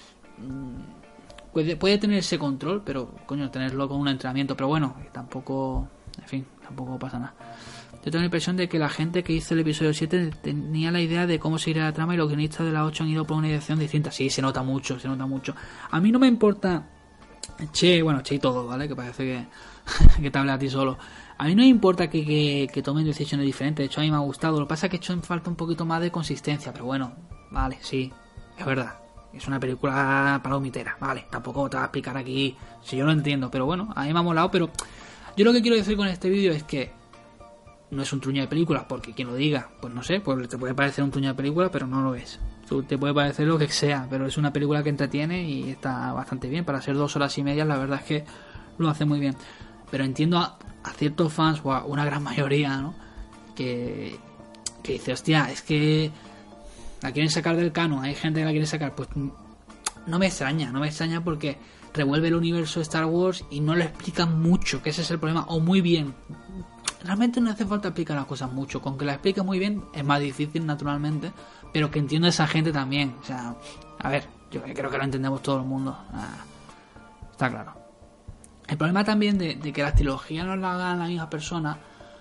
Puede, puede tener ese control, pero coño, tenerlo con un entrenamiento, pero bueno, tampoco, en fin, tampoco pasa nada. Yo tengo la impresión de que la gente que hizo el episodio siete tenía la idea de cómo seguir la trama y los guionistas de la ocho han ido por una dirección distinta. Sí, se nota mucho, se nota mucho. A mí no me importa Che, bueno, Che y todo, ¿vale? Que parece que, que te habla a ti solo. A mí no me importa que, que, que tomen decisiones diferentes. De hecho, a mí me ha gustado. Lo que pasa es que he hecho en falta un poquito más de consistencia. Pero bueno, vale, sí, es verdad. Es una película palomitera, vale. Tampoco te voy a explicar aquí si yo lo entiendo. Pero bueno, a mí me ha molado. Pero yo lo que quiero decir con este vídeo es que no es un truño de película. Porque quien lo diga, pues no sé, pues te puede parecer un truño de película, pero no lo es. Te puede parecer lo que sea, pero es una película que entretiene y está bastante bien. Para ser dos horas y media, la verdad es que lo hace muy bien. Pero entiendo a, a ciertos fans, o a una gran mayoría, ¿no? Que, que dice, hostia, es que la quieren sacar del canon, hay gente que la quiere sacar. Pues no me extraña, no me extraña porque revuelve el universo de Star Wars y no lo explican mucho, que ese es el problema, o muy bien. Realmente no hace falta explicar las cosas mucho, con que la explique muy bien es más difícil, naturalmente, pero que entienda esa gente también. O sea, a ver, yo creo que lo entendemos todo el mundo, ah, está claro. El problema también de, de que las trilogías no la hagan la misma persona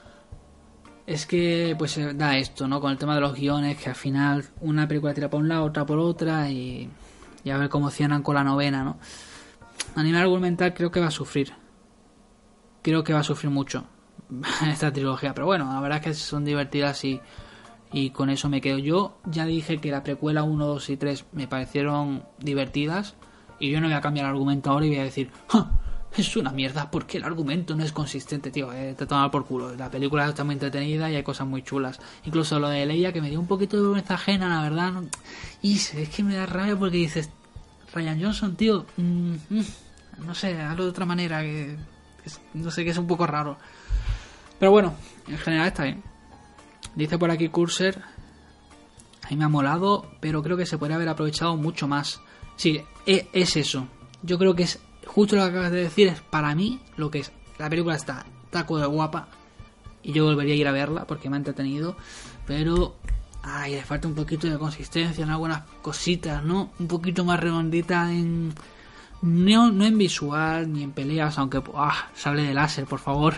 es que pues da esto, ¿no? Con el tema de los guiones, que al final una película tira por un lado, otra por otra, y, y a ver cómo cierran con la novena, ¿no? A nivel argumental creo que va a sufrir. Creo que va a sufrir mucho en esta trilogía, pero bueno, la verdad es que son divertidas y, y con eso me quedo. Yo ya dije que la precuela uno, dos y tres me parecieron divertidas y yo no voy a cambiar el argumento ahora y voy a decir ¡ja! Es una mierda porque el argumento no es consistente, tío, eh, te toman por culo. La película está muy entretenida y hay cosas muy chulas. Incluso lo de Leia, que me dio un poquito de vergüenza ajena, la verdad. No, y es que me da rabia porque dices, Rian Johnson, tío, mmm, no sé, hazlo de otra manera, que, que no sé, que es un poco raro. Pero bueno, en general está bien. Dice por aquí Curser, a mí me ha molado, pero creo que se podría haber aprovechado mucho más. Sí, es, es eso. Yo creo que es justo lo que acabas de decir, es para mí lo que es. La película está taco de guapa y yo volvería a ir a verla porque me ha entretenido, pero ay, le falta un poquito de consistencia en algunas cositas, ¿no? Un poquito más redondita en no, no en visual ni en peleas, aunque ah, sable de láser, por favor,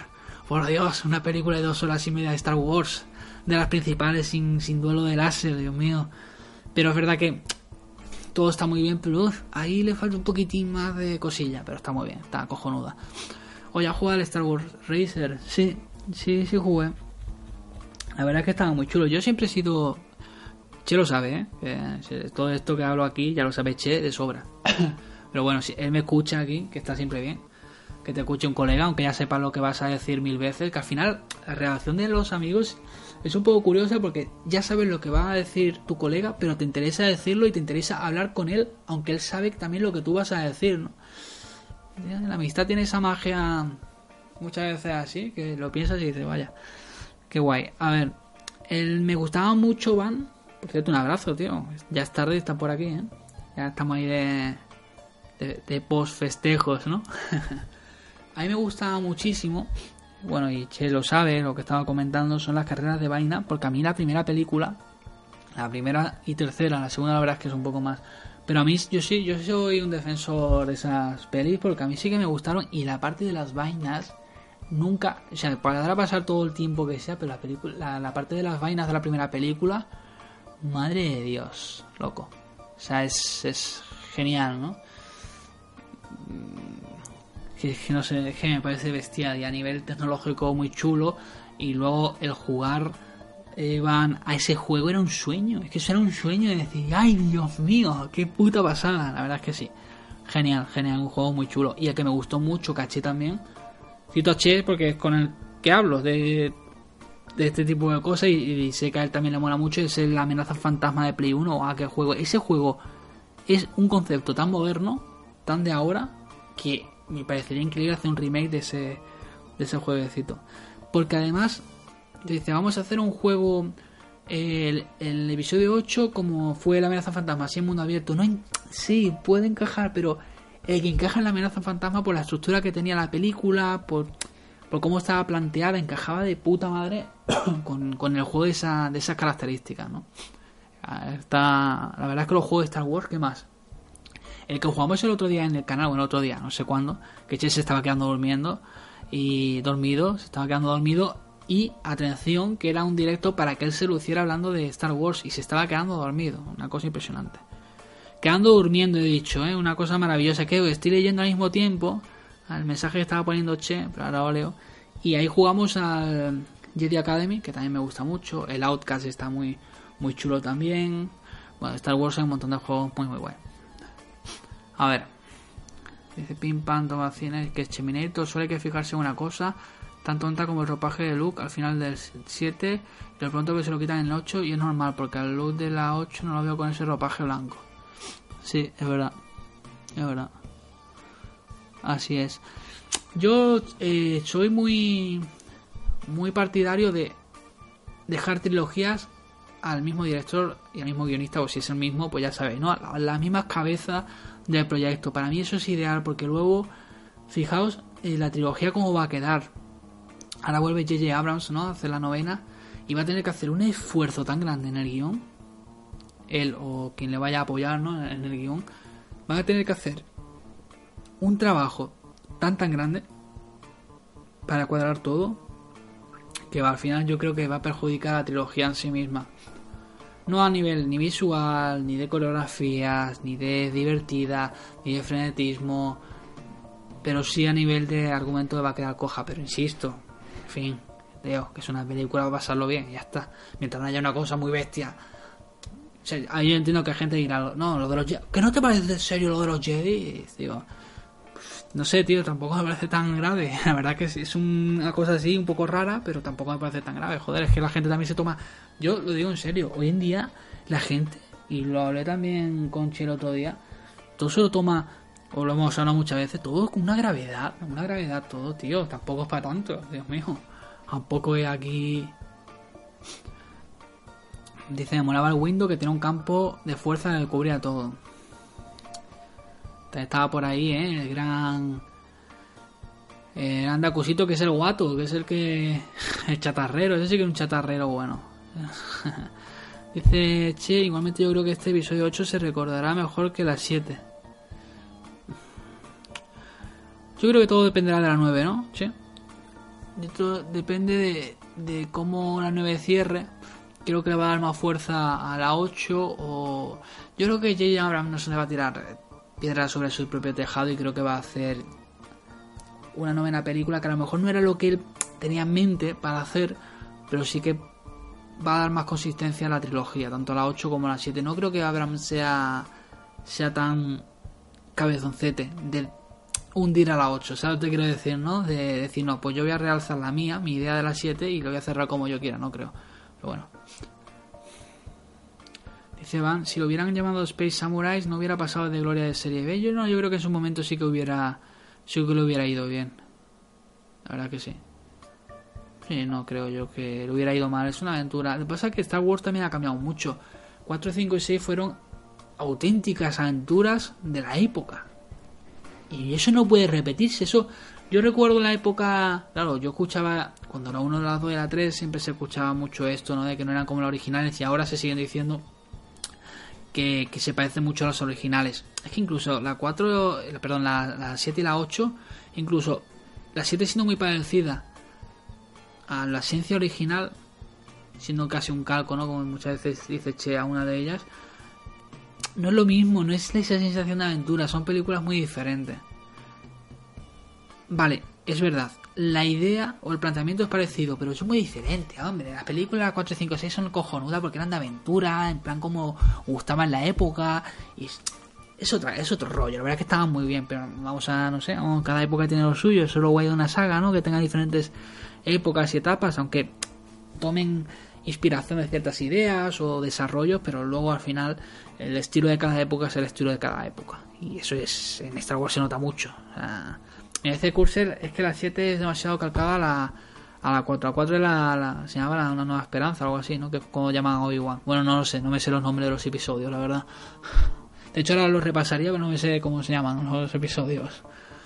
Por Dios, una película de dos horas y media de Star Wars, de las principales, sin, sin duelo de láser, Dios mío. Pero es verdad que todo está muy bien, pero uf, ahí le falta un poquitín más de cosilla, pero está muy bien, está cojonuda. Oye, ¿has jugado al Star Wars Racer? Sí, sí, sí jugué. La verdad es que estaba muy chulo. Yo siempre he sido... Che lo sabe, ¿eh? Que todo esto que hablo aquí ya lo sabe Che de sobra. Pero bueno, si él me escucha aquí, que está siempre bien. Que te escuche un colega, aunque ya sepa lo que vas a decir mil veces. Que al final la relación de los amigos es un poco curiosa porque ya sabes lo que va a decir tu colega, pero te interesa decirlo y te interesa hablar con él, aunque él sabe también lo que tú vas a decir, ¿no? La amistad tiene esa magia muchas veces así, que lo piensas y dices, vaya, qué guay. A ver, el me gustaba mucho Van. Por cierto, un abrazo, tío. Ya es tarde y está por aquí, ¿eh? Ya estamos ahí de, de, de post-festejos, ¿no? A mí me gustaba muchísimo, bueno, y Che lo sabe, lo que estaba comentando son las carreras de vaina, porque a mí la primera película, la primera y tercera, la segunda la verdad es que es un poco más, pero a mí yo sí, yo soy un defensor de esas pelis, porque a mí sí que me gustaron, y la parte de las vainas, nunca, o sea, podrá pasar todo el tiempo que sea, pero la película, la, la parte de las vainas de la primera película, madre de Dios, loco, o sea, es, es genial, ¿no? Que, que no sé, que me parece bestial y a nivel tecnológico muy chulo. Y luego el jugar eh, van a ese juego era un sueño. Es que eso era un sueño de decir, ay Dios mío, qué puta pasada. La verdad es que sí, genial, genial, un juego muy chulo. Y el que me gustó mucho, caché también, cito a Che porque es con el que hablo de, de este tipo de cosas y, y sé que a él también le mola mucho. Es la amenaza fantasma de Play uno. A aquel juego, ese juego es un concepto tan moderno, tan de ahora, que me parecería increíble hacer un remake de ese de ese jueguecito, porque además dice, vamos a hacer un juego el, el episodio ocho como fue la amenaza fantasma, así en mundo abierto. No, sí, puede encajar, pero el que encaja en la amenaza fantasma por la estructura que tenía la película, por, por cómo estaba planteada, encajaba de puta madre con, con el juego de, esa, de esas características, ¿no? Está, la verdad es que los juegos de Star Wars, ¿qué más? El que jugamos el otro día en el canal, o el otro día, no sé cuándo, que Che se estaba quedando durmiendo y dormido, se estaba quedando dormido y atención, que era un directo para que él se luciera hablando de Star Wars y se estaba quedando dormido, una cosa impresionante. Quedando durmiendo, he dicho, ¿eh? Una cosa maravillosa, que estoy leyendo al mismo tiempo al mensaje que estaba poniendo Che, pero ahora lo leo, y ahí jugamos al Jedi Academy, que también me gusta mucho, el Outcast está muy, muy chulo también, bueno, Star Wars hay un montón de juegos muy muy buenos. A ver, dice Pim Pam toma cine, que es Cheminator suele que fijarse en una cosa tan tonta como el ropaje de Luke al final del siete y de pronto que se lo quitan en el ocho y es normal porque al Luke de la ocho no lo veo con ese ropaje blanco. Sí, es verdad, es verdad. Así es. Yo eh, soy muy muy partidario de dejar trilogías al mismo director y al mismo guionista, o si es el mismo, pues ya sabéis, ¿no? A las mismas cabezas del proyecto. Para mí eso es ideal, porque luego, fijaos, eh, la trilogía cómo va a quedar. Ahora vuelve J J Abrams, ¿no? A hacer la novena y va a tener que hacer un esfuerzo tan grande en el guión, él o quien le vaya a apoyar, ¿no? En el guión, van a tener que hacer un trabajo tan tan grande para cuadrar todo, que va, al final yo creo que va a perjudicar a la trilogía en sí misma. No a nivel ni visual, ni de coreografías, ni de divertida, ni de frenetismo, pero sí a nivel de argumento va a quedar coja. Pero insisto, en fin, Leo, que es una película, va a pasarlo bien y ya está. Mientras no haya una cosa muy bestia. O sea, ahí yo entiendo que hay gente dirá, no, lo de los Jedi, ¿que no te parece en serio lo de los Jedi? Digo, no sé, tío, tampoco me parece tan grave. La verdad que es una cosa así un poco rara, pero tampoco me parece tan grave. Joder, es que la gente también se toma... Yo lo digo en serio, hoy en día la gente, y lo hablé también con Che el otro día, todo se lo toma, o lo hemos hablado muchas veces, todo con una gravedad, una gravedad todo, tío. Tampoco es para tanto, Dios mío. Tampoco es aquí... Dice, me molaba el Windows que tiene un campo de fuerza que cubría todo. Estaba por ahí, ¿eh? El gran... El gran Dacusito, que es el guato, que es el que... El chatarrero, ese sí que es un chatarrero bueno. Dice, che, igualmente yo creo que este episodio ocho se recordará mejor que las siete. Yo creo que todo dependerá de la nueve, ¿no? Che. esto depende de, de cómo la nueve cierre. Creo que le va a dar más fuerza a la ocho. O yo creo que J J Abrams no se le va a tirar piedra sobre su propio tejado. Y creo que va a hacer una novena película que a lo mejor no era lo que él tenía en mente para hacer, pero sí que va a dar más consistencia a la trilogía, tanto a la ocho como a la siete. No creo que Abrams sea sea tan cabezoncete de hundir a la ocho, ¿sabes lo que te quiero decir, no? De decir, no, pues yo voy a realzar la mía, mi idea de la siete, y lo voy a cerrar como yo quiera, no creo. Pero bueno. Dice Van, si lo hubieran llamado Space Samurais no hubiera pasado de gloria de serie B. Yo no, yo creo que en su momento sí que hubiera sí que lo hubiera ido bien. La verdad que sí. Sí, no creo yo que le hubiera ido mal. Es una aventura. Lo que pasa es que Star Wars también ha cambiado mucho. cuatro, cinco y seis fueron auténticas aventuras de la época. Y eso no puede repetirse. Eso, yo recuerdo la época. Claro, yo escuchaba. Cuando la uno, la dos y la tres siempre se escuchaba mucho esto, ¿no? De que no eran como las originales. Y ahora se siguen diciendo que, que se parecen mucho a las originales. Es que incluso la cuatro. Perdón, la, la siete y la ocho. Incluso la siete siendo muy parecida a la esencia original, siendo casi un calco, ¿no? Como muchas veces dice Che a una de ellas. No es lo mismo, no es esa sensación de aventura, son películas muy diferentes. Vale, es verdad, la idea o el planteamiento es parecido, pero es muy diferente, hombre. Las películas cuatro, cinco, seis son cojonudas porque eran de aventura, en plan como gustaba en la época, y es, es, otra, es otro rollo. La verdad es que estaban muy bien, pero vamos a, no sé, cada época tiene lo suyo, eso es lo guay de una saga, ¿no? Que tenga diferentes épocas y etapas, aunque tomen inspiración de ciertas ideas o desarrollos, pero luego al final el estilo de cada época es el estilo de cada época, y eso es, en Star Wars se nota mucho. O sea, en este Cursor es que la siete es demasiado calcada a la, a la cuatro. La cuatro es la, la, se llama la Una Nueva Esperanza o algo así, ¿no? Que es como llaman a Obi-Wan. Bueno, no lo sé, no me sé los nombres de los episodios, la verdad. De hecho ahora los repasaría, pero no me sé cómo se llaman los episodios.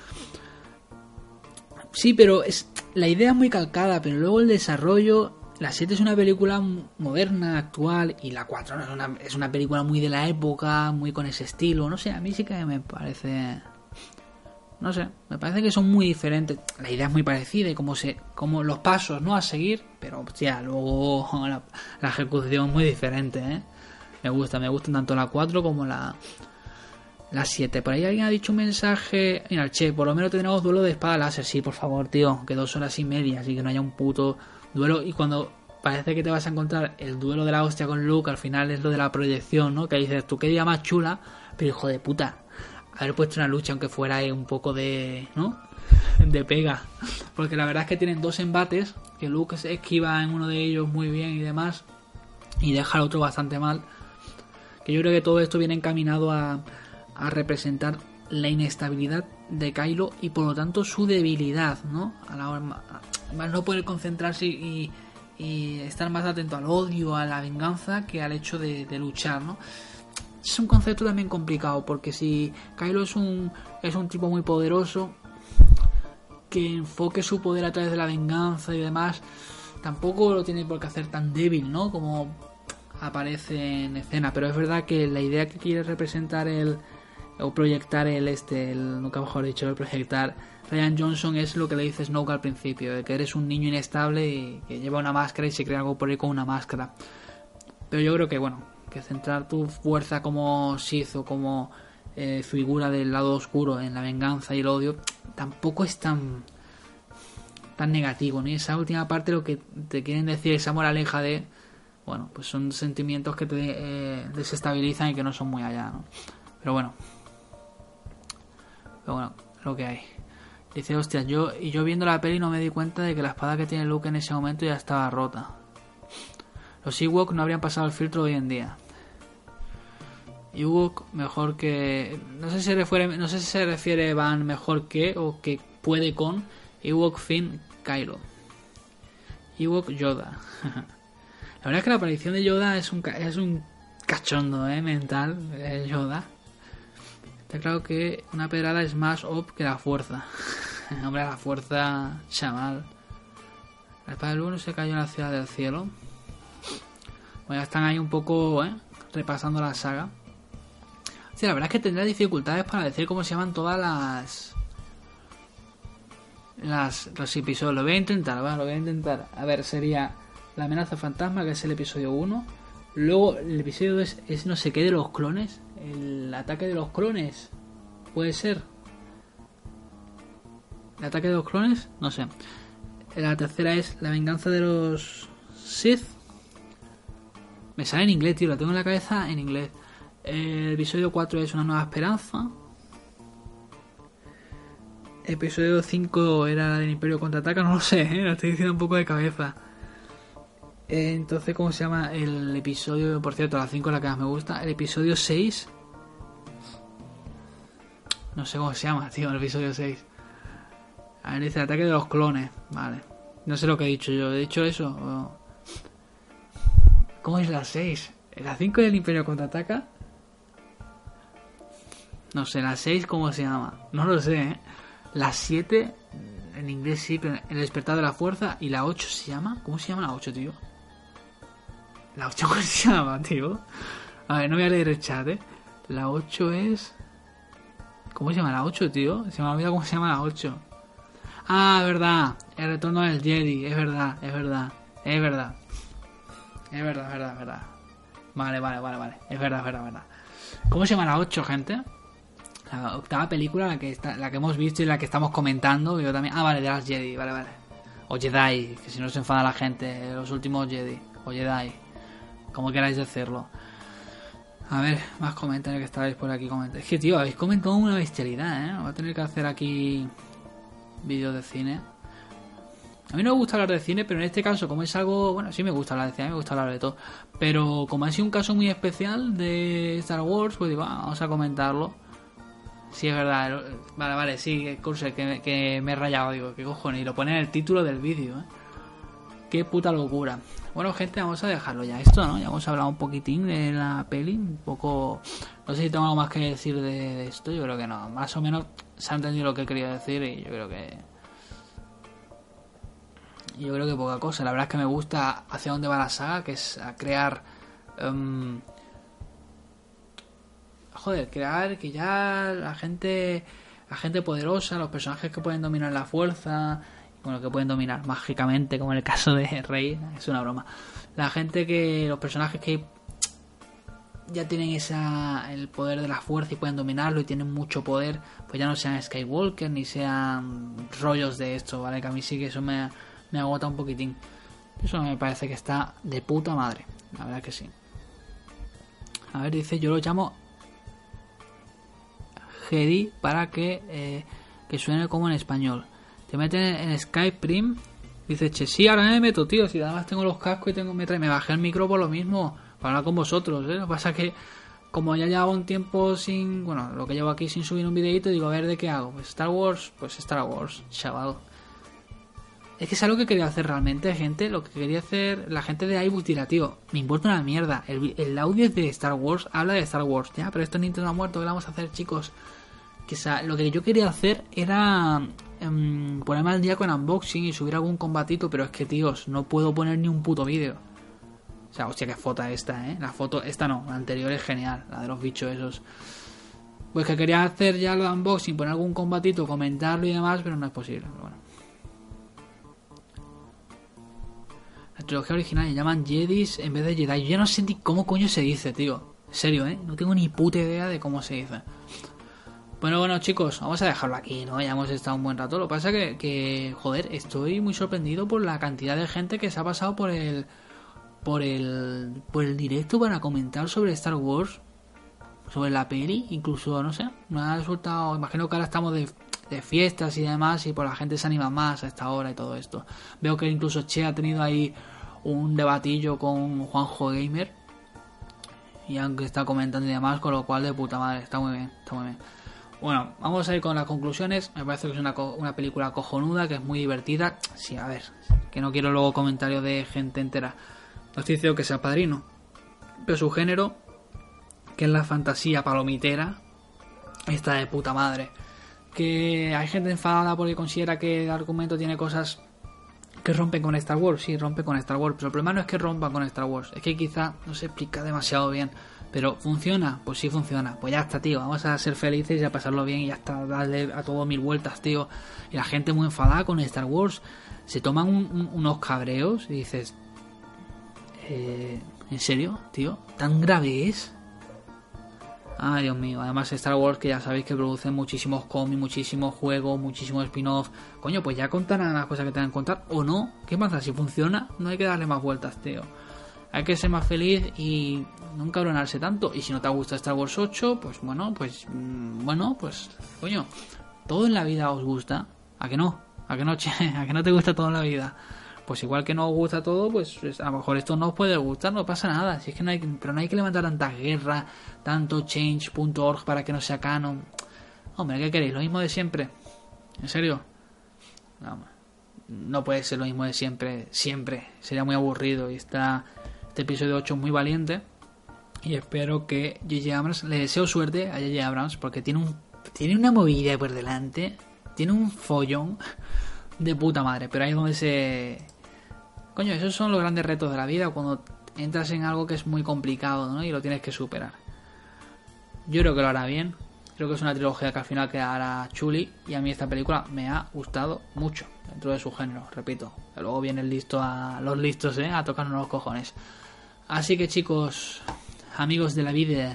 Sí, pero es, la idea es muy calcada, pero luego el desarrollo. La siete es una película moderna, actual, y la cuatro no es una, es una película muy de la época, muy con ese estilo. No sé, a mí sí que me parece. No sé, me parece que son muy diferentes. La idea es muy parecida y como se, como los pasos, ¿no? A seguir, pero hostia, luego la, la ejecución es muy diferente, ¿eh? Me gusta, me gustan tanto la cuatro como la. La siete. Por ahí alguien ha dicho un mensaje. Mira, che, por lo menos tendremos duelo de espada láser. Sí, por favor, tío. Que dos horas y media. Así que no haya un puto duelo. Y cuando parece que te vas a encontrar el duelo de la hostia con Luke, al final es lo de la proyección, ¿no? Que dices, tú qué día más chula. Pero hijo de puta, haber puesto una lucha aunque fuera ahí un poco de. ¿No? De pega. Porque la verdad es que tienen dos embates. Que Luke se esquiva en uno de ellos muy bien y demás. Y deja al otro bastante mal. Que yo creo que todo esto viene encaminado a. a representar la inestabilidad de Kylo y por lo tanto su debilidad, ¿no? A la hora más no poder concentrarse y, y estar más atento al odio, a la venganza, que al hecho de, de luchar, ¿no? Es un concepto también complicado, porque si Kylo es un es un tipo muy poderoso que enfoque su poder a través de la venganza y demás, tampoco lo tiene por qué hacer tan débil, ¿no? Como aparece en escena, pero es verdad que la idea que quiere representar el o proyectar el este, el, nunca mejor dicho, el proyectar Rian Johnson es lo que le dice Snoke al principio, de que eres un niño inestable y que lleva una máscara y se crea algo por ahí con una máscara. Pero yo creo que, bueno, que centrar tu fuerza como Sith o como eh, figura del lado oscuro en la venganza y el odio tampoco es tan tan negativo, ni esa última parte lo que te quieren decir, esa moraleja de, bueno, pues son sentimientos que te eh, desestabilizan y que no son muy allá, ¿no? Pero bueno, pero bueno, lo que hay. Dice, hostia, yo y yo viendo la peli no me di cuenta de que la espada que tiene Luke en ese momento ya estaba rota. Los Ewok no habrían pasado el filtro hoy en día. Ewok mejor que... No sé si se refiere, no sé si se refiere Van mejor que o que puede con Ewok Finn Kylo. Ewok Yoda. La verdad es que la aparición de Yoda es un, es un cachondo, ¿eh? Mental, eh, Yoda. Está claro que una pedrada es más O P que la fuerza. Hombre, la fuerza, chaval. La espada del uno se cayó en la ciudad del cielo. Bueno, ya están ahí un poco, ¿eh? Repasando la saga. Sí, la verdad es que tendrá dificultades para decir cómo se llaman todas las... las, los episodios. Lo voy a intentar, ¿vale? Lo voy a intentar. A ver, sería La amenaza fantasma, que es el episodio uno. Luego el episodio dos es, es no sé qué de los clones. El ataque de los clones. Puede ser. ¿El ataque de los clones? No sé. La tercera es La venganza de los Sith. Me sale en inglés, tío. Lo tengo en la cabeza en inglés. El episodio cuatro es Una nueva esperanza. El episodio cinco era la del Imperio contraataca. No lo sé, ¿eh? Lo estoy diciendo un poco de cabeza. Eh, entonces, ¿cómo se llama? El episodio, por cierto, la cinco es la que más me gusta. El episodio seis. No sé cómo se llama, tío, el episodio seis. A ver, dice el ataque de los clones. Vale. No sé lo que he dicho yo. ¿He dicho eso? ¿O... ¿Cómo es la seis? ¿La cinco del Imperio contraataca? No sé, la seis, ¿cómo se llama? No lo sé, ¿eh? La siete, en inglés sí, pero El despertar de la fuerza. ¿Y la ocho se llama? ¿Cómo se llama la ocho, tío? ¿La ocho cómo se llama, tío? A ver, no voy a leer el chat, ¿eh? La ocho es... ¿Cómo se llama la ocho, tío? Se me ha olvidado cómo se llama la ocho. Ah, es verdad. El retorno del Jedi. Es verdad, es verdad. Es verdad. Es verdad, es verdad, es verdad. Vale, vale, vale, vale. Es verdad, es verdad, es verdad. ¿Cómo se llama la ocho, gente? La octava película, la que está, la que hemos visto y la que estamos comentando. Yo también. Ah, vale, de las Jedi, vale, vale. O Jedi, que si no se enfada la gente. Los últimos Jedi. O Jedi. Como queráis decirlo. A ver, más comentarios que estáis por aquí comentando. Es que, tío, habéis comentado una bestialidad, ¿eh? Voy a tener que hacer aquí vídeos de cine. A mí no me gusta hablar de cine, pero en este caso, como es algo... Bueno, sí me gusta hablar de cine, a mí me gusta hablar de todo. Pero como ha sido un caso muy especial de Star Wars, pues digo, ah, vamos a comentarlo. Sí, es verdad. Vale, vale, sí, Cursor, que, que me he rayado, digo, qué cojones. Y lo pone en el título del vídeo, ¿eh? Qué puta locura. Bueno, gente, vamos a dejarlo ya esto, ¿no? Ya hemos hablado un poquitín de la peli, un poco... No sé si tengo algo más que decir de, de esto, yo creo que no. Más o menos se ha entendido lo que quería decir y yo creo que... Yo creo que poca cosa. La verdad es que me gusta hacia dónde va la saga, que es a crear... Um... Joder, crear que ya la gente... La gente poderosa, los personajes que pueden dominar la fuerza... Bueno, que pueden dominar mágicamente, como en el caso de Rey, es una broma. La gente que, los personajes que ya tienen esa el poder de la fuerza y pueden dominarlo y tienen mucho poder, pues ya no sean Skywalker ni sean rollos de esto, ¿vale? Que a mí sí que eso me, me agota un poquitín. Eso me parece que está de puta madre, la verdad que sí. A ver, dice, yo lo llamo Jedi para que, eh, que suene como en español. Te meten en Skype Prim. Dice, che, sí, ahora me meto, tío. Si además tengo los cascos y tengo me, trae, me bajé el micro por lo mismo. Para hablar con vosotros, ¿eh? Lo que pasa es que, como ya llevo un tiempo sin... Bueno, lo que llevo aquí sin subir un videito, digo, a ver, ¿de qué hago? Pues Star Wars, pues Star Wars, chaval. Es que es algo que quería hacer realmente, gente. Lo que quería hacer la gente de iBook dirá, tío, me importa una mierda. El, el audio es de Star Wars, habla de Star Wars. Ya, pero esto Nintendo ha muerto, ¿qué le vamos a hacer, chicos? Que, o sea, lo que yo quería hacer era... ponerme al día con unboxing y subir algún combatito, pero es que, tíos, no puedo poner ni un puto vídeo. O sea, hostia, qué foto esta, eh. La foto, esta no, la anterior es genial, la de los bichos esos. Pues que quería hacer ya lo de unboxing, poner algún combatito, comentarlo y demás, pero no es posible. Pero bueno. La trilogía original le llaman Jedis en vez de Jedi. Yo ya no sé ni cómo coño se dice, tío. En serio, eh. No tengo ni puta idea de cómo se dice. Bueno, bueno, chicos, vamos a dejarlo aquí, ¿no? Ya hemos estado un buen rato. Lo que pasa que, que, joder, estoy muy sorprendido por la cantidad de gente que se ha pasado por el... Por el... Por el directo para comentar sobre Star Wars. Sobre la peli, incluso, no sé. Me ha resultado... Imagino que ahora estamos de, de fiestas y demás y por la gente se anima más a esta hora y todo esto. Veo que incluso Che ha tenido ahí un debatillo con Juanjo Gamer. Y aunque está comentando y demás, con lo cual de puta madre. Está muy bien, está muy bien. Bueno, vamos a ir con las conclusiones. Me parece que es una, una película cojonuda, que es muy divertida. Sí, a ver, que no quiero luego comentarios de gente entera. No estoy diciendo que sea Padrino, pero su género, que es la fantasía palomitera, está de puta madre. Que hay gente enfadada porque considera que el argumento tiene cosas que rompen con Star Wars. Sí, rompe con Star Wars, pero el problema no es que rompa con Star Wars, es que quizá no se explica demasiado bien. Pero ¿funciona? Pues sí funciona. Pues ya está, tío. Vamos a ser felices y a pasarlo bien y ya está. Darle a todo mil vueltas, tío. Y la gente muy enfadada con Star Wars. Se toman un, un, unos cabreos y dices... Eh, ¿En serio, tío? ¿Tan grave es? Ay, Dios mío. Además Star Wars, que ya sabéis que produce muchísimos cómics, muchísimos juegos, muchísimos spin-off. Coño, pues ya contarán las cosas que tengan que contar. ¿O no? ¿Qué pasa? Si funciona, no hay que darle más vueltas, tío. Hay que ser más feliz y no encabronarse tanto. Y si no te gusta Star Wars ocho, pues bueno, pues... Mmm, bueno, pues... Coño, todo en la vida os gusta. ¿A que no? ¿A que no, che? ¿A que no te gusta todo en la vida? Pues igual que no os gusta todo, pues a lo mejor esto no os puede gustar, no pasa nada. Si es que no hay, pero no hay que levantar tanta guerra, tanto change punto org para que no sea canon. Hombre, ¿qué queréis? ¿Lo mismo de siempre? ¿En serio? No, no puede ser lo mismo de siempre, siempre. Sería muy aburrido y está... Este episodio ocho es muy valiente y espero que J J Abrams, le deseo suerte a J J Abrams porque tiene un tiene una movida por delante, tiene un follón de puta madre, pero ahí es donde se... Coño, esos son los grandes retos de la vida cuando entras en algo que es muy complicado, ¿no? Y lo tienes que superar. Yo creo que lo hará bien, creo que es una trilogía que al final quedará chuli y a mí esta película me ha gustado mucho dentro de su género, repito. Luego viene el listo a los listos, ¿eh? A tocarnos los cojones. Así que chicos, amigos de la vida,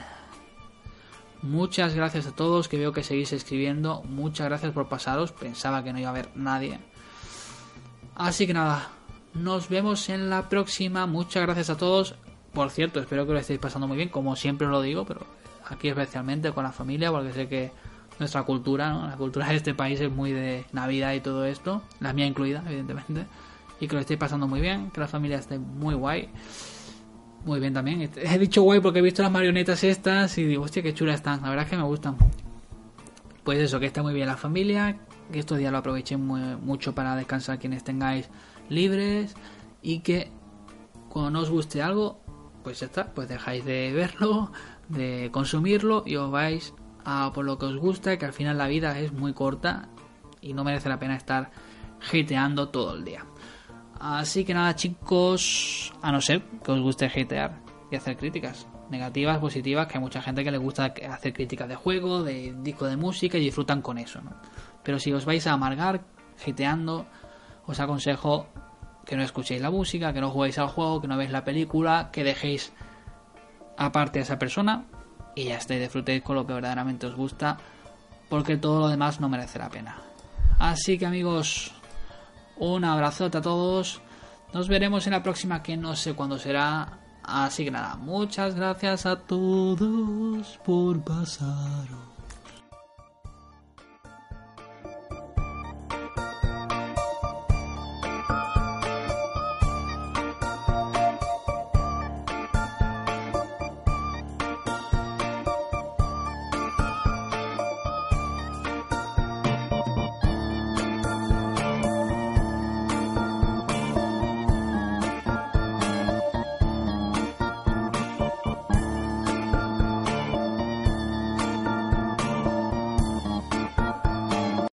muchas gracias a todos, que veo que seguís escribiendo. Muchas gracias por pasaros, pensaba que no iba a haber nadie. Así que nada, nos vemos en la próxima. Muchas gracias a todos. Por cierto, espero que lo estéis pasando muy bien, como siempre os lo digo, pero aquí especialmente con la familia, porque sé que nuestra cultura, ¿no? La cultura de este país es muy de Navidad y todo esto, la mía incluida, evidentemente, y que lo estéis pasando muy bien, que la familia esté muy guay. Muy bien también. He dicho guay porque he visto las marionetas estas y digo, hostia, qué chulas están. La verdad es que me gustan. Pues eso, que está muy bien la familia, que estos días lo aprovechen muy, mucho para descansar quienes tengáis libres y que cuando no os guste algo, pues ya está, pues dejáis de verlo, de consumirlo y os vais a por lo que os gusta, que al final la vida es muy corta y no merece la pena estar hateando todo el día. Así que nada, chicos, a no ser que os guste hatear y hacer críticas negativas, positivas, que hay mucha gente que le gusta hacer críticas de juego, de disco de música y disfrutan con eso, ¿no? Pero si os vais a amargar hateando, os aconsejo que no escuchéis la música, que no juguéis al juego, que no veáis la película, que dejéis aparte a esa persona y ya está, y disfrutéis con lo que verdaderamente os gusta, porque todo lo demás no merece la pena. Así que amigos, un abrazote a todos. Nos veremos en la próxima, que no sé cuándo será. Así que nada, muchas gracias a todos por pasaros.